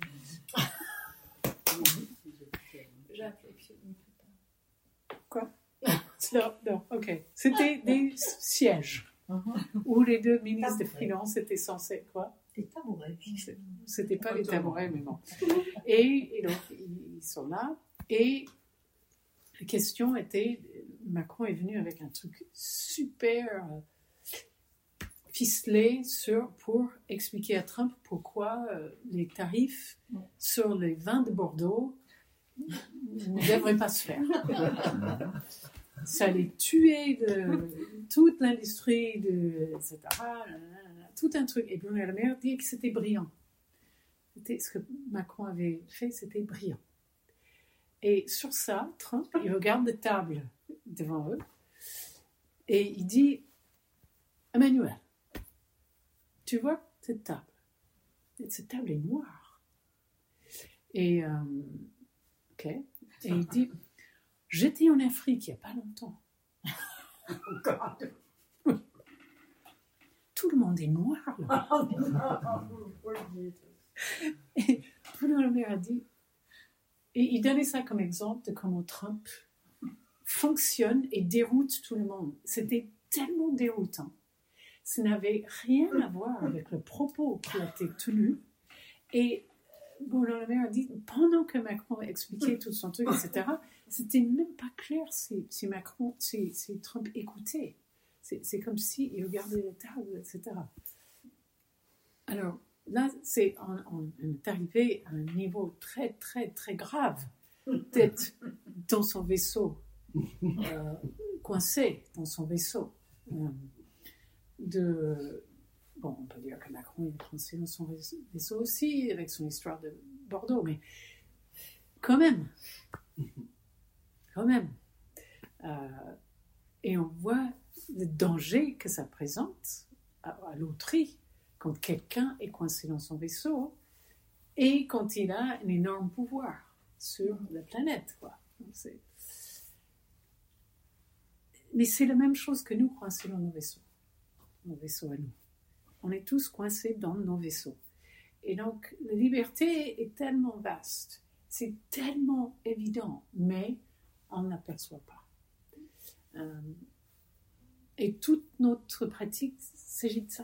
Quoi? Non, non, ok. C'était des sièges où les deux ministres des Finances étaient censés, quoi? Des tabourets. C'était pas les tabourets, mais bon. Et, et donc, ils sont là. Et la question était, Macron est venu avec un truc super ficelé sur, pour expliquer à Trump pourquoi euh, les tarifs sur les vins de Bordeaux ne devraient pas se faire. Ça allait tuer de, toute l'industrie, de, et cetera. Tout un truc. Et Bruno Le Maire dit que c'était brillant. C'était, ce que Macron avait fait, c'était brillant. Et sur ça, Trump, il regarde la table devant eux et il dit, Emmanuel, tu vois cette table? Et cette table est noire. Et, euh, ok. Et il dit, j'étais en Afrique il n'y a pas longtemps. Tout le monde est noir là. Et Bruno Le Maire a dit, et il donnait ça comme exemple de comment Trump fonctionne et déroute tout le monde. C'était tellement déroutant. Ça n'avait rien à voir avec le propos qui a été tenu. Et Bruno Le Maire a dit, pendant que Macron expliquait tout son truc, et cetera, c'était même pas clair si, si Macron, si, si Trump écoutait. C'est, c'est comme s'il regardait la table, et cetera. Alors là, c'est, on, on est arrivé à un niveau très, très, très grave d'être dans son vaisseau, euh, coincé dans son vaisseau. Euh, de, bon, on peut dire que Macron est coincé dans son vaisseau aussi, avec son histoire de Bordeaux, mais quand même, quand même. Euh, et on voit le danger que ça présente à, à l'autrui quand quelqu'un est coincé dans son vaisseau et quand il a un énorme pouvoir sur la planète, quoi. Donc c'est... Mais c'est la même chose que nous coincés dans nos vaisseaux, nos vaisseaux à nous. On est tous coincés dans nos vaisseaux. Et donc, la liberté est tellement vaste, c'est tellement évident, mais on ne l'aperçoit pas. Euh, et toute notre pratique s'agit de ça.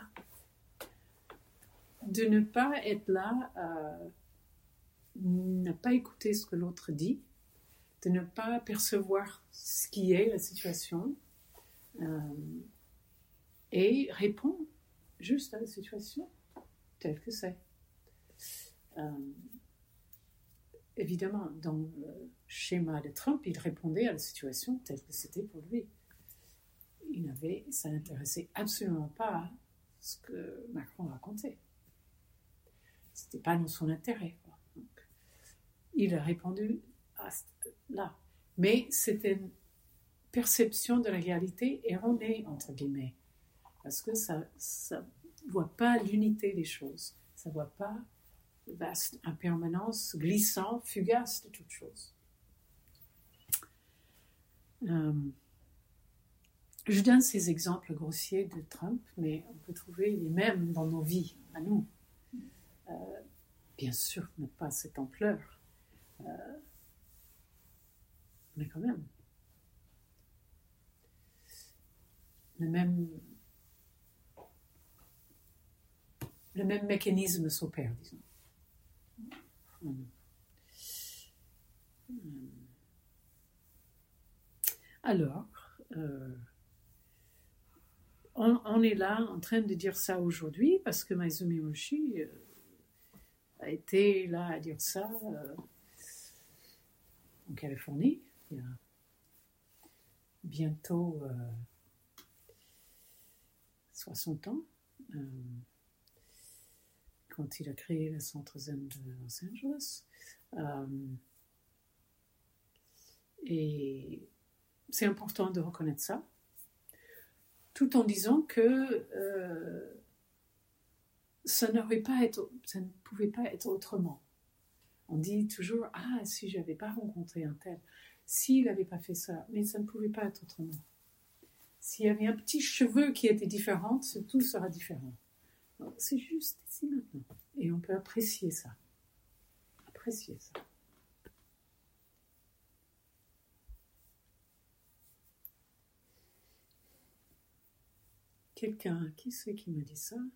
De ne pas être là, euh, ne pas écouter ce que l'autre dit, de ne pas percevoir ce qui est la situation, euh, et répondre juste à la situation telle que c'est. Euh, évidemment, dans le schéma de Trump, il répondait à la situation telle que c'était pour lui. Il n'avait, ça n'intéressait absolument pas ce que Macron racontait. C'était pas dans son intérêt, quoi. Donc, il a répondu à là. Mais c'était une perception de la réalité erronée, entre guillemets. Parce que ça ne voit pas l'unité des choses. Ça ne voit pas la vaste impermanence, glissant, fugace de toutes choses. Euh, je donne ces exemples grossiers de Trump, mais on peut trouver les mêmes dans nos vies, à nous. Euh, bien sûr, mais pas cette ampleur. Euh, mais quand même. Le même, le même mécanisme s'opère, disons. Hum. Hum. Alors, euh, on, on est là en train de dire ça aujourd'hui parce que Maezumi Hoshi euh, a été là à dire ça euh, en Californie il y a bientôt euh, soixante ans, euh, quand il a créé le centre Zen de Los Angeles. Euh, et c'est important de reconnaître ça, tout en disant que euh, ça n'aurait pas être, ça ne pouvait pas être autrement. On dit toujours, ah, si je n'avais pas rencontré un tel, s'il n'avait pas fait ça, mais ça ne pouvait pas être autrement. S'il y avait un petit cheveu qui était différent, tout sera différent. Donc, c'est juste ici maintenant. Et on peut apprécier ça. Apprécier ça. Quelqu'un, qui c'est qui me dit ça?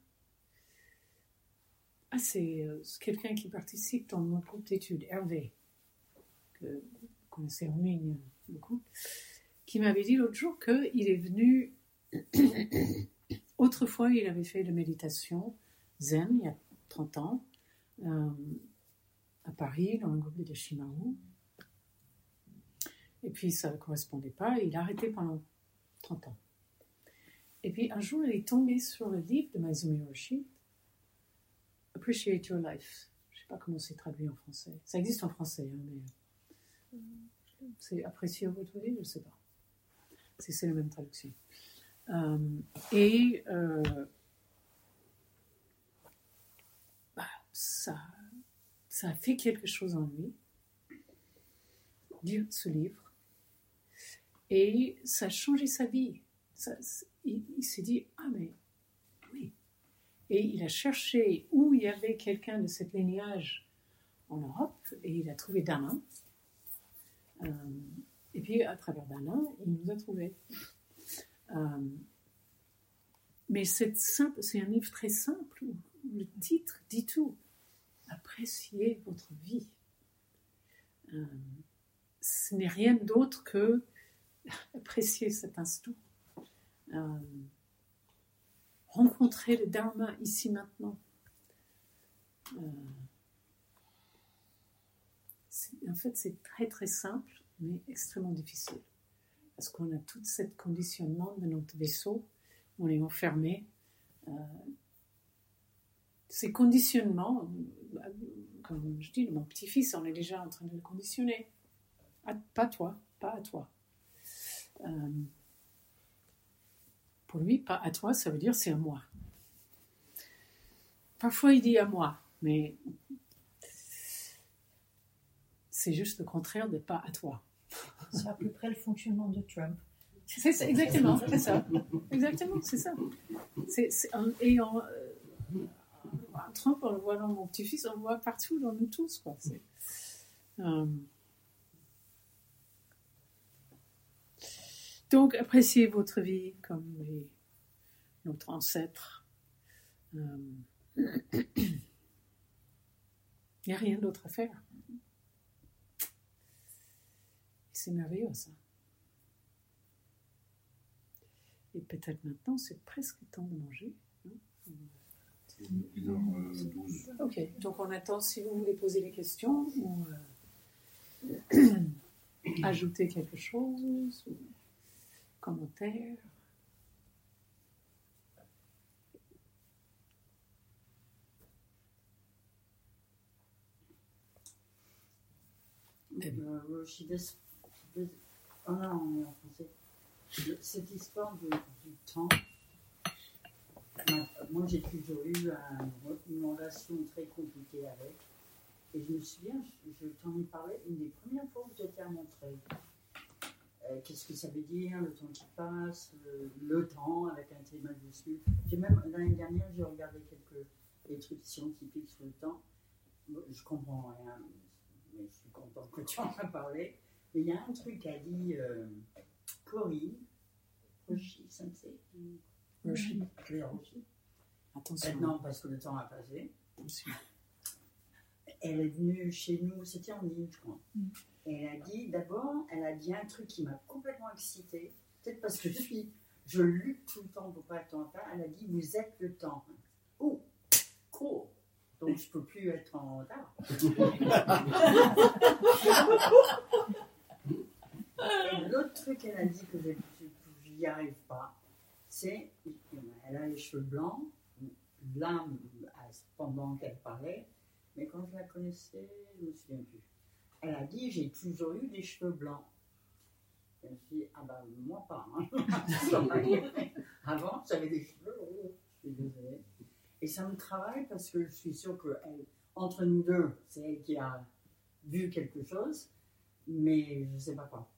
Ah, c'est euh, quelqu'un qui participe dans mon groupe d'études, Hervé, que vous connaissez en ligne beaucoup, qui m'avait dit l'autre jour qu'il est venu... Autrefois, il avait fait de méditation zen, il y a trente ans, euh, à Paris, dans le groupe de Shimaru. Et puis, ça ne correspondait pas, et il a arrêté pendant trente ans. Et puis, un jour, il est tombé sur le livre de Maezumi Hoshi, Appreciate Your Life. Je ne sais pas comment c'est traduit en français. Ça existe en français, hein, mais C'est apprécier votre vie, je ne sais pas. Si c'est la même traduction. Euh, et euh, bah, ça, ça a fait quelque chose en lui, lire ce livre. Et ça a changé sa vie. Ça, il, il s'est dit, ah mais oui. Et il a cherché où il y avait quelqu'un de ce lignage en Europe, et il a trouvé Dana. Euh, et puis, à travers Dana, il nous a trouvés. Euh, mais c'est simple, c'est un livre très simple, où le titre dit tout. Appréciez votre vie. Euh, ce n'est rien d'autre que apprécier cet instant. Euh, rencontrer le Dharma ici maintenant. Euh, en fait, c'est très très simple, mais extrêmement difficile. Parce qu'on a tout ce conditionnement de notre vaisseau, on est enfermé. Euh, ces conditionnements, comme je dis, mon petit-fils, on est déjà en train de le conditionner. À, pas toi, pas à toi. Euh, pour lui, pas à toi, ça veut dire c'est à moi. Parfois, il dit à moi, mais c'est juste le contraire de pas à toi. C'est à peu près le fonctionnement de Trump. C'est ça, exactement, c'est ça. Exactement, c'est ça. C'est, c'est, et en, euh, Trump, on le voit dans mon petit-fils, on le voit partout, dans nous tous, quoi. C'est, euh, donc, appréciez votre vie comme les, notre ancêtre. Il euh, n'y a rien d'autre à faire. C'est merveilleux, ça. Et peut-être maintenant, c'est presque temps de manger. une heure douze. Ok, donc on attend si vous voulez poser des questions ou euh, ajouter quelque chose, ou commentaire. Euh, Roshides, oh non, en français. Cette histoire de, du temps, moi j'ai toujours eu un, une relation très compliquée avec, et je me souviens, je, je t'en ai parlé une des premières fois où j'étais à Montreuil. Euh, qu'est-ce que ça veut dire, le temps qui passe, le, le temps avec un thème dessus. J'ai même, l'année dernière, j'ai regardé quelques des trucs scientifiques sur le temps. Je comprends rien, mais je suis contente que tu en as parlé. Mais il y a un truc qu'a dit euh, Corinne, Roshi Sensei. Roshi. Oui, Roshi. Attention. Maintenant, parce que le temps a passé. Elle est venue chez nous, c'était en ligne, je crois. Mm. Et elle a dit, d'abord, elle a dit un truc qui m'a complètement excitée. Peut-être parce que je suis, je lutte tout le temps pour pas être en retard. Elle a dit, vous êtes le temps. Oh, cool. Donc je peux plus être en retard. Et l'autre truc qu'elle a dit que je n'y arrive pas, c'est, elle a les cheveux blancs, là, pendant qu'elle parlait, mais quand je la connaissais, je ne me souviens plus. Elle a dit, j'ai toujours eu des cheveux blancs. Je me suis dit, ah ben moi pas. Hein. Avant, j'avais des cheveux, oh, je suis désolée. Et ça me travaille parce que je suis sûre qu'entre nous deux, c'est elle qui a vu quelque chose, mais je ne sais pas quoi.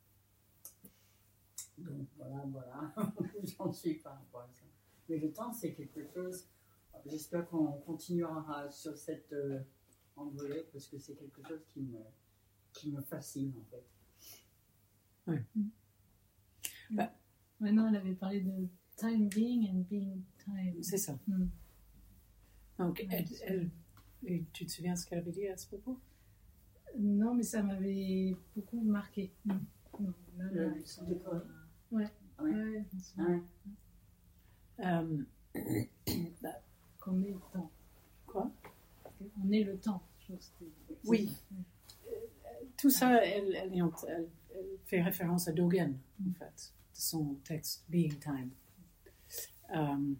Donc voilà, voilà, j'en suis pas rapport à ça. Mais le temps, c'est quelque chose, j'espère qu'on continuera sur cette euh, envolée parce que c'est quelque chose qui me, qui me fascine en fait. Oui. Mm. Bah, maintenant, elle avait parlé de time being and being time. C'est ça. Mm. Donc, Ouais, elle, elle, et tu te souviens ce qu'elle avait dit à ce propos? Non, mais ça m'avait beaucoup marqué. Mm. Non, là, là, Le son de Corée. Ouais. Ah ouais. Ouais, Ah ouais. Euh, bah, qu'on est le temps. quoi? On est le temps. Je pense que Oui. Tout ça, elle, elle, elle, elle fait référence à Dogen, en fait, de son texte Being Time. Euh,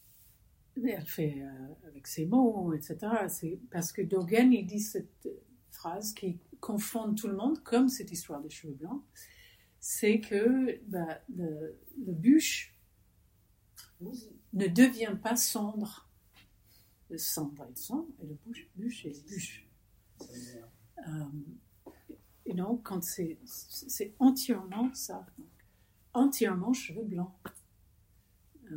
mais elle fait euh, avec ses mots, et cetera. C'est parce que Dogen, il dit cette phrase qui confond tout le monde, comme cette histoire des cheveux blancs, c'est que bah, le, le bûche oui. ne devient pas cendre. Le cendre est le cendre, et le bûche, bûche est bûche. Euh, et donc, quand c'est, c'est entièrement ça, donc, entièrement cheveux blancs. Euh,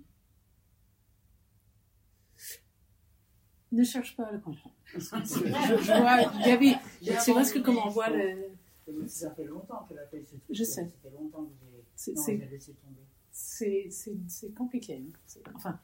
ne cherche pas à le comprendre. Je, je vois, Gabi, c'est presque comme on voit le... Ça fait longtemps qu'elle a fait ce truc. Je sais. Ça fait longtemps que j'ai, c'est, non, c'est, j'ai laissé tomber. C'est, c'est, c'est compliqué. Hein. C'est, enfin,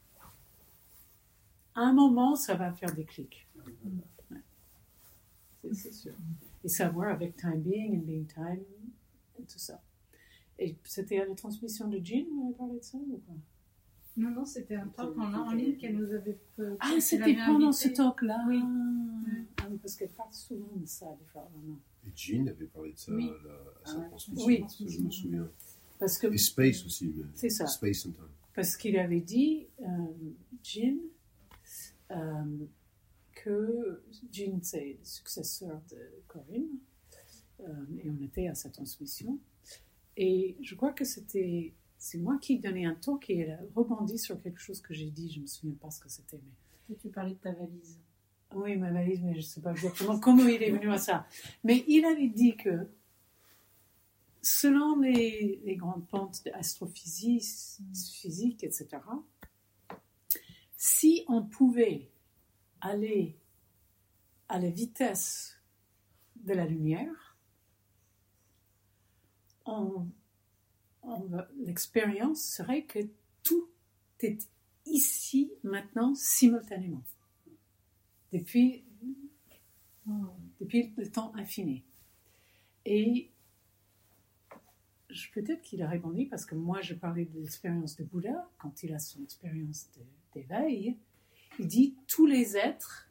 à un moment, ça va faire des clics. Ouais. C'est, c'est sûr. Et savoir avec time being and being time, et tout ça. Et c'était à la transmission de Jean, vous avez parlé de ça ou quoi? Non, non, c'était un talk en, en ligne qu'elle nous avait fait. Ah, c'était pendant ce talk-là. Oui. Ah, oui, parce qu'elle parle souvent de ça, des fois. Non. Et Jean avait parlé de ça oui. à, la, à sa ah, transmission, oui. ça, je me souviens. Parce que, et Space aussi, mais c'est ça. Space and Time. Parce qu'il avait dit, euh, Jean, euh, que Jean, c'est le successeur de Corinne, euh, et on était à sa transmission. Et je crois que c'était... C'est moi qui donnais un talk et elle a rebondi sur quelque chose que j'ai dit. Je ne me souviens pas ce que c'était. Mais... Et tu parlais de ta valise. Oui, ma valise, mais je ne sais pas exactement comment il est venu à ça. Mais il avait dit que, selon les, les grandes pentes d'astrophysique, physique, et cetera, si on pouvait aller à la vitesse de la lumière, on... Va, l'expérience serait que tout est ici, maintenant, simultanément. Depuis, oh, depuis le temps infini. Et je, peut-être qu'il a répondu, parce que moi, je parlais de l'expérience de Bouddha, quand il a son expérience de, d'éveil, il dit tous les êtres,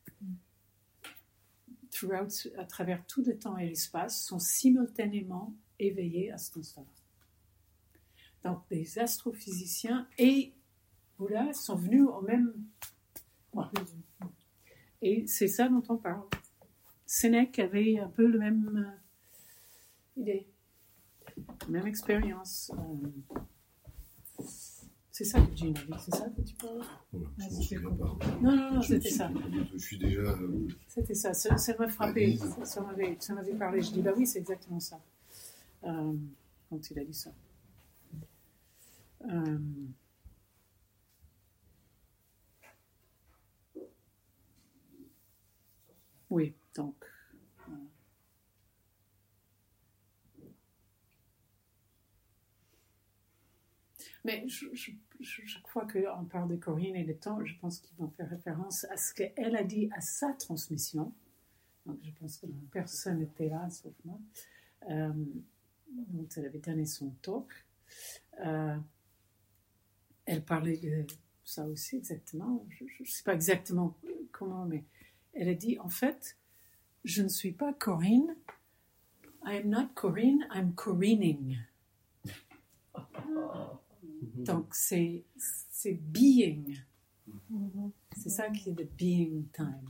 throughout, à travers tout le temps et l'espace, sont simultanément éveillés à cet instant-là. Donc, les astrophysiciens et Bouddha sont venus au même... Ouais. Et c'est ça dont on parle. Sénèque avait un peu la même euh, idée, la même expérience. Euh, c'est ça que Jean a dit, c'est ça que tu parles? Ouais, je m'en souviens pas. Non, non, non, je c'était ça. Je suis déjà... Euh, c'était ça, ça, ça m'a frappé, ça, ça, m'avait, ça m'avait parlé. Je dis, bah oui, c'est exactement ça, euh, quand il a dit ça. Euh, oui, donc. Euh, mais je, je, je, chaque fois qu'on parle de Corinne et de temps, je pense qu'ils vont faire référence à ce qu'elle a dit à sa transmission. Donc je pense que personne n'était là, sauf moi. Euh, donc elle avait donné son talk. Euh, Elle parlait de ça aussi exactement, je ne sais pas exactement comment, mais elle a dit, en fait, je ne suis pas Corinne, I am not Corinne, I'm Corinning. Donc, c'est, c'est being. C'est ça qui est le being time.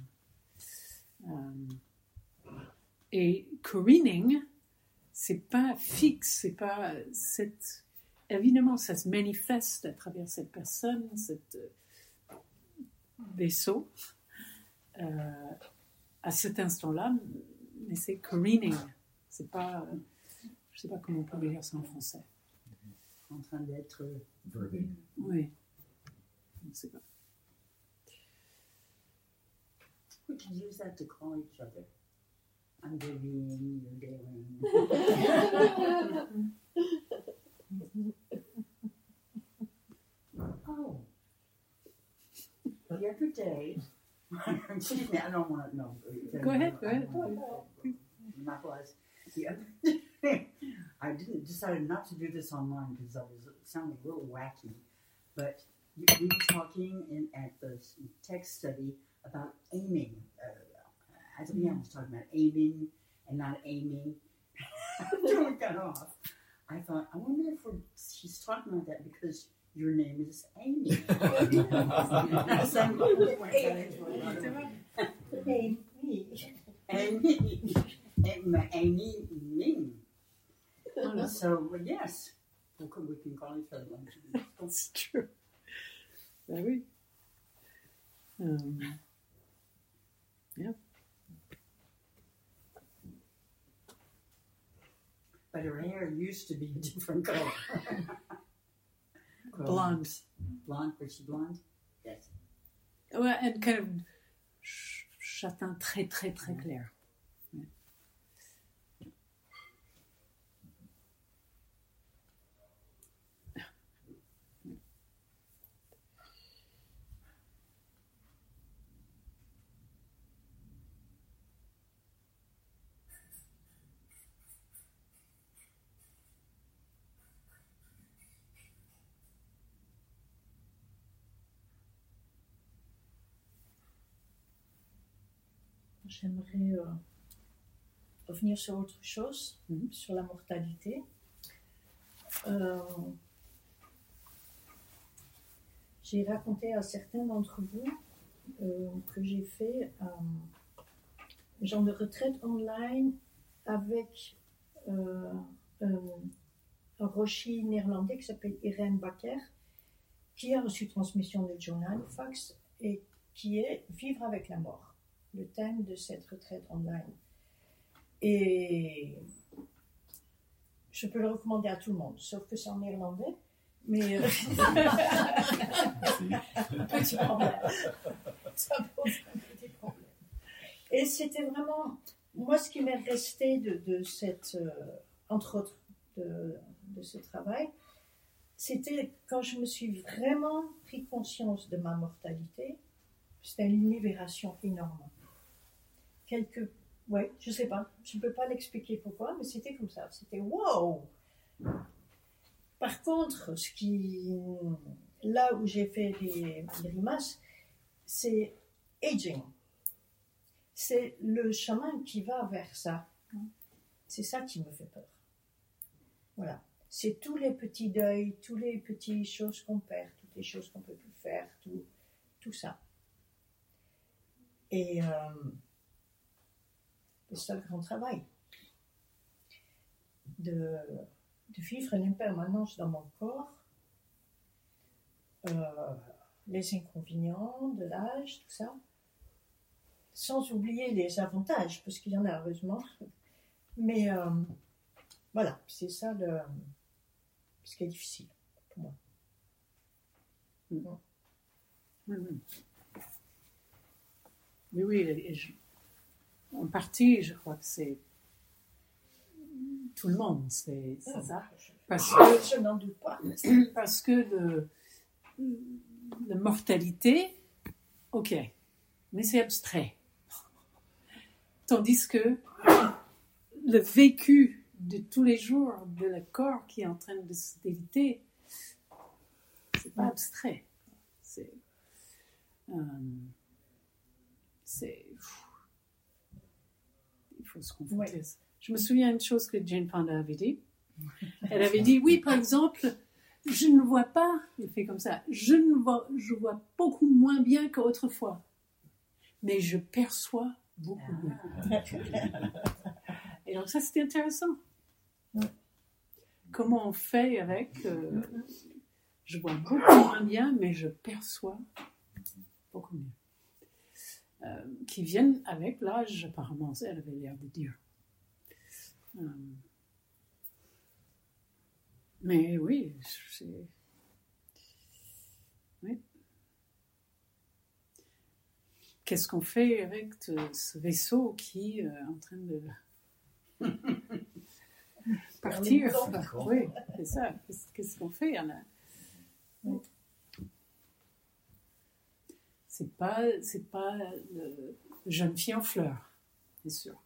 Euh, et Corinning, c'est pas fixe, c'est pas cette... Évidemment, ça se manifeste à travers cette personne, cet vaisseau, euh, à cet instant-là, mais c'est careening. C'est pas, je ne sais pas comment on peut dire ça en français. En train d'être verbé. Oui, je ne sais pas. We can use that to call each other. I'm doing, you're doing. Oh, the other day, excuse me, I don't want to know. Go ahead, go ahead. That was the other day. I didn't decided not to do this online because I was sounding a little wacky, but we were talking in, at the text study about aiming. Uh, as we was talking about aiming and not aiming. After we got off, I thought, I wonder if we're, she's talking about that because your name is Amy. Amy. Amy, Amy Ming. Voilà. So, yes, we can, we can call each other like That's true. Ben oui. Um, yeah. But her hair used to be a different color. Blonde. Blonde, was she blonde? Yes. Ouais, and kind of ch- châtain très, très, très clair. Ouais. J'aimerais euh, revenir sur autre chose, Mhm. sur la mortalité. Euh, j'ai raconté à certains d'entre vous euh, que j'ai fait euh, un genre de retraite online avec euh, un, un rocher néerlandais qui s'appelle Irene Bakker, qui a reçu transmission de John Halifax et qui est Vivre avec la mort, le thème de cette retraite online. Et je peux le recommander à tout le monde, sauf que c'est en néerlandais, mais... Euh... petit problème. Ça pose un petit problème. Et c'était vraiment... Moi, ce qui m'est resté de, de cette... Euh, entre autres, de, de ce travail, c'était quand je me suis vraiment pris conscience de ma mortalité, c'était une libération énorme. Quelques, ouais, je sais pas, je ne peux pas l'expliquer pourquoi, mais c'était comme ça, c'était wow. Par contre, ce qui, là où j'ai fait les, les grimaces, c'est aging. C'est le chemin qui va vers ça. C'est ça qui me fait peur. Voilà. C'est tous les petits deuils, toutes les petites choses qu'on perd, toutes les choses qu'on ne peut plus faire, tout, tout ça. Et euh, c'est ça le grand travail. De, de vivre une impermanence dans mon corps, euh, les inconvénients de l'âge, tout ça, sans oublier les avantages, parce qu'il y en a heureusement. Mais euh, voilà, c'est ça le, ce qui est difficile pour moi. Mm. Oui, oui. Oui, oui, et je, en partie, je crois que c'est tout le monde, c'est, c'est ça. Parce que, je n'en doute pas. Parce que le, la mortalité, ok, mais c'est abstrait. Tandis que le vécu de tous les jours de le corps qui est en train de se déliter, c'est pas abstrait. C'est... Euh, c'est... Il faut se confronter. Ouais. Je me souviens d'une chose que Jane Fonda avait dit. Elle avait dit, oui, par exemple, je ne vois pas, il fait comme ça, je ne vois, je vois beaucoup moins bien qu'autrefois, mais je perçois beaucoup mieux. Et donc ça, c'était intéressant. Comment on fait avec, euh, je vois beaucoup moins bien, mais je perçois beaucoup mieux. Euh, qui viennent avec l'âge, apparemment, elle avait l'air de dire. Euh, mais oui, c'est... Oui. Qu'est-ce qu'on fait avec ce vaisseau qui est en train de partir? Oui, c'est ça. Qu'est-ce, qu'est-ce qu'on fait là? Oui. C'est pas, c'est pas le jeune fille en fleurs, bien sûr.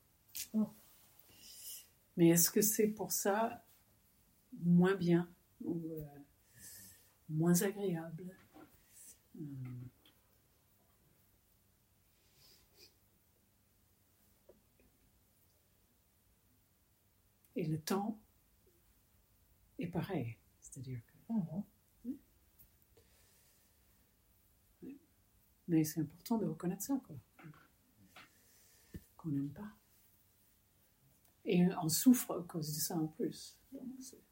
Mais est-ce que c'est pour ça moins bien ou euh, moins agréable? hum. Et le temps est pareil, c'est-à-dire que... Uh-huh. Oui. Mais c'est important de reconnaître ça, quoi. qu'on n'aime pas. Et on souffre à cause de ça en plus. Donc, c'est...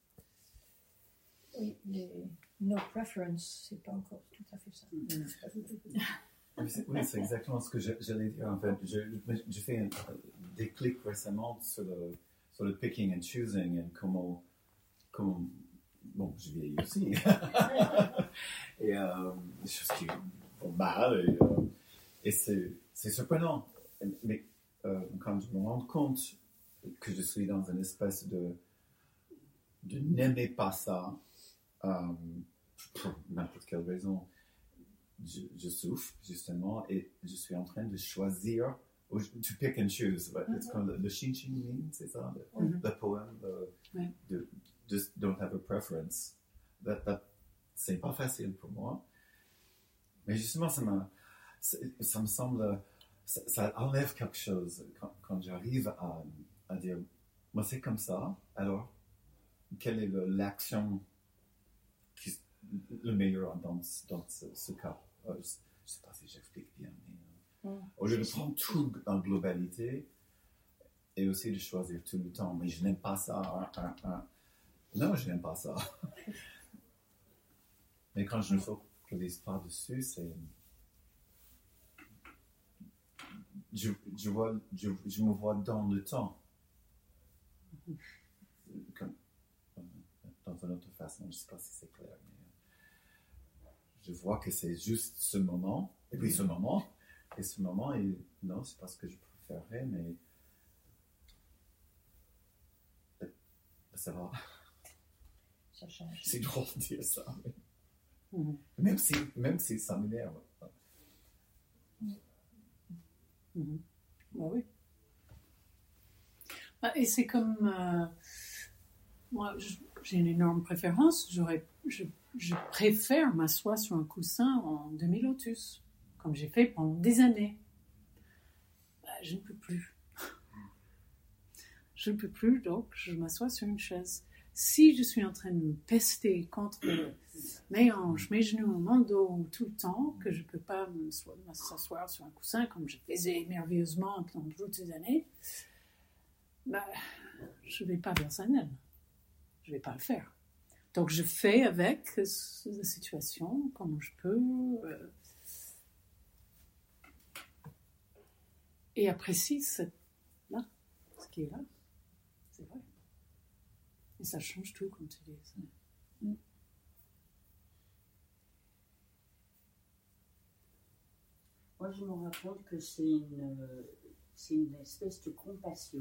Oui, les no preference, c'est pas encore tout à fait ça. Oui, c'est, oui, c'est exactement ce que je, j'allais dire. En fait, je, j'ai fait un déclic récemment sur le, sur le picking and choosing et comment, comment bon, je vieillis aussi. et euh, des choses qui vont mal. Et, euh, et c'est, c'est surprenant. Mais euh, quand je me rends compte que je suis dans une espèce de, de n'aimer pas ça, euh, pour n'importe quelle raison, je, je souffre justement et je suis en train de choisir, to pick and choose. Right? Mm-hmm. It's called the Shin Shin Min, c'est ça, le, mm-hmm. le poème de, mm-hmm. de Just Don't Have a Preference. That, that, c'est pas facile pour moi, mais justement ça, m'a, ça me semble, ça, ça enlève quelque chose quand, quand j'arrive à, à dire, moi c'est comme ça, alors quelle est le, l'action qui le meilleur dans, dans ce, ce cas. Je ne sais pas si j'explique bien, mais euh, mm. au lieu de prendre tout en globalité et aussi de choisir tout le temps, mais je n'aime pas ça. Hein, hein, hein. Non, je n'aime pas ça. Mais quand je ne focalise pas dessus, c'est. Je, je, vois, je, je me vois dans le temps. Comme, dans une autre façon, je ne sais pas si c'est clair. Je vois que c'est juste ce moment, et puis ce moment, et ce moment, et non, c'est pas ce que je préférerais, mais ça va. Ça change. C'est drôle de dire ça, mais... mm-hmm. même, si, même si ça m'énerve. Mm-hmm. Bah oui. Ah, et c'est comme... Euh, moi, j'ai une énorme préférence, j'aurais... Je, Je préfère m'asseoir sur un coussin en demi-lotus, comme j'ai fait pendant des années. Bah, je ne peux plus. Je ne peux plus, donc je m'assois sur une chaise. Si je suis en train de me pester contre mes hanches, mes genoux, mon dos tout le temps, que je ne peux pas m'asseoir sur un coussin comme je faisais merveilleusement pendant toutes ces années, bah, je ne vais pas vers Zen. Je ne vais pas le faire. Donc, je fais avec la situation comme je peux euh, et apprécie cette, là, ce qui est là. C'est vrai. Et ça change tout, comme tu dis. Mm. Moi, je me rends compte que c'est une, c'est une espèce de compassion.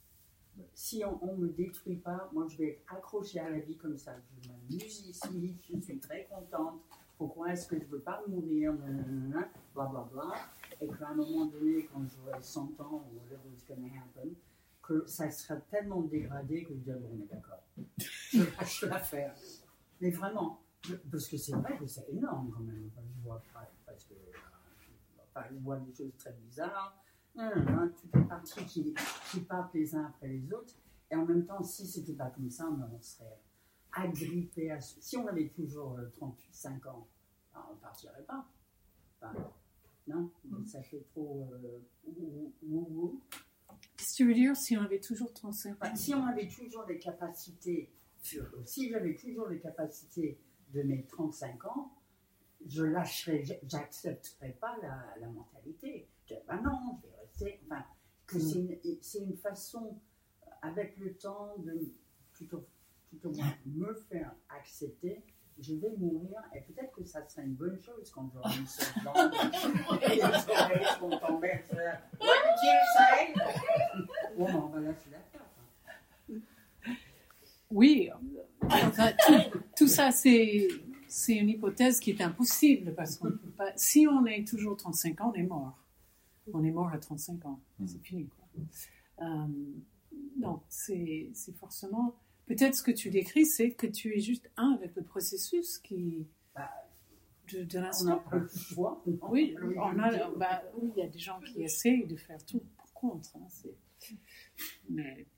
Si on ne me détruit pas, moi je vais être accrochée à la vie comme ça. Je m'amuse ici, je suis très contente. Pourquoi est-ce que je ne veux pas mourir, blablabla. Et qu'à un moment donné, quand j'aurai cent ans, ou whatever is going to happen, que ça sera tellement dégradé que je dirai, bon, on est d'accord. Je lâche l'affaire. Mais vraiment, parce que c'est vrai que c'est énorme quand même. Je vois pas, parce que enfin, je vois des choses très bizarres. Hum, toutes les parties qui, qui partent les uns après les autres, et en même temps, si c'était pas comme ça, on serait agrippé à... Si on avait toujours euh, trente-cinq ans, ben, on ne partirait pas. Enfin, non, ça fait trop... Euh, ou, ou, ou. Qu'est-ce que tu veux dire, si on avait toujours trente-cinq ans? Ben, si on avait toujours les capacités, si j'avais toujours les capacités de mes trente-cinq ans, je lâcherais, j'accepterais pas la, la mentalité. Je dirais, ben non, je vais rester... Enfin, que c'est une, c'est une façon, avec le temps, de plutôt, plutôt moins me faire accepter, je vais mourir, et peut-être que ça serait une bonne chose quand j'aurai une seule langue, et les oreilles vont tomber et faire « What did you say ?» Bon, on va lâcher la tête. Oui, enfin, tout, tout ça, c'est, c'est une hypothèse qui est impossible, parce qu'on peut pas... Si on est toujours trente-cinq ans, on est mort. On est mort à trente-cinq ans, c'est fini, quoi. Euh, donc, c'est, c'est forcément... Peut-être ce que tu décris, c'est que tu es juste un avec le processus qui... Bah, de, de l'instant. On a le choix. Oui, on a, bah, oui, il y a des gens qui essayent de faire tout pour contre. Hein, c'est... Mais...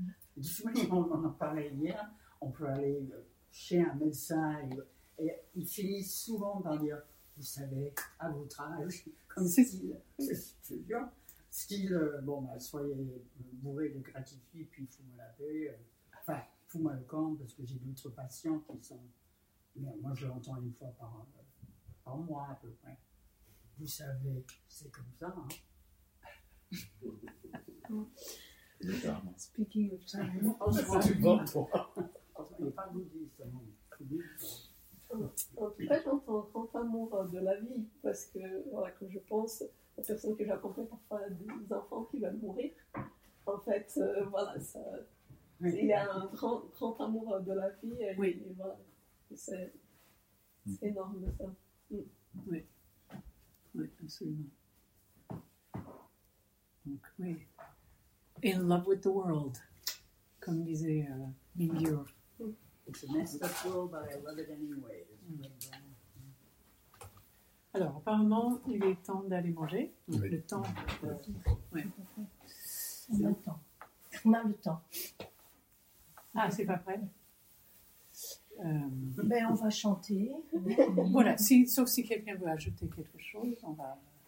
On en parlait hier, on peut aller chez un médecin et, et ils finissent souvent par dire, vous savez, à votre âge, comme si, je te jure, Style, euh, bon, bah, soyez bourré de gratifie, puis fous-moi la paix. euh, Enfin, fous-moi le camp, parce que j'ai d'autres patients qui sont. Mais moi, je l'entends une fois par, euh, par mois à peu près. Vous savez, c'est comme ça. Hein. Speaking of time. Franchement, Tu vends, toi. il n'est pas bouddhiste, non. Bouddhiste. En tout cas, j'entends un grand amour de la vie, parce que voilà, quand je pense aux personnes que j'accompagne, parfois des enfants qui veulent mourir, en fait, euh, voilà, ça, Oui. il y a un grand, grand amour de la vie, et, Oui. et voilà, c'est, c'est énorme ça. Oui, absolument. Donc, oui. In love with the world, comme disait euh, Mingyur. It's a messed up world, but I love it anyway. Alors, apparemment, il est temps d'aller manger. Donc, Oui. le temps. euh, ouais. On a le temps. On a le temps. Ah, c'est pas prêt. Euh, Ben, on va chanter. voilà, si, sauf si quelqu'un veut ajouter quelque chose, on va.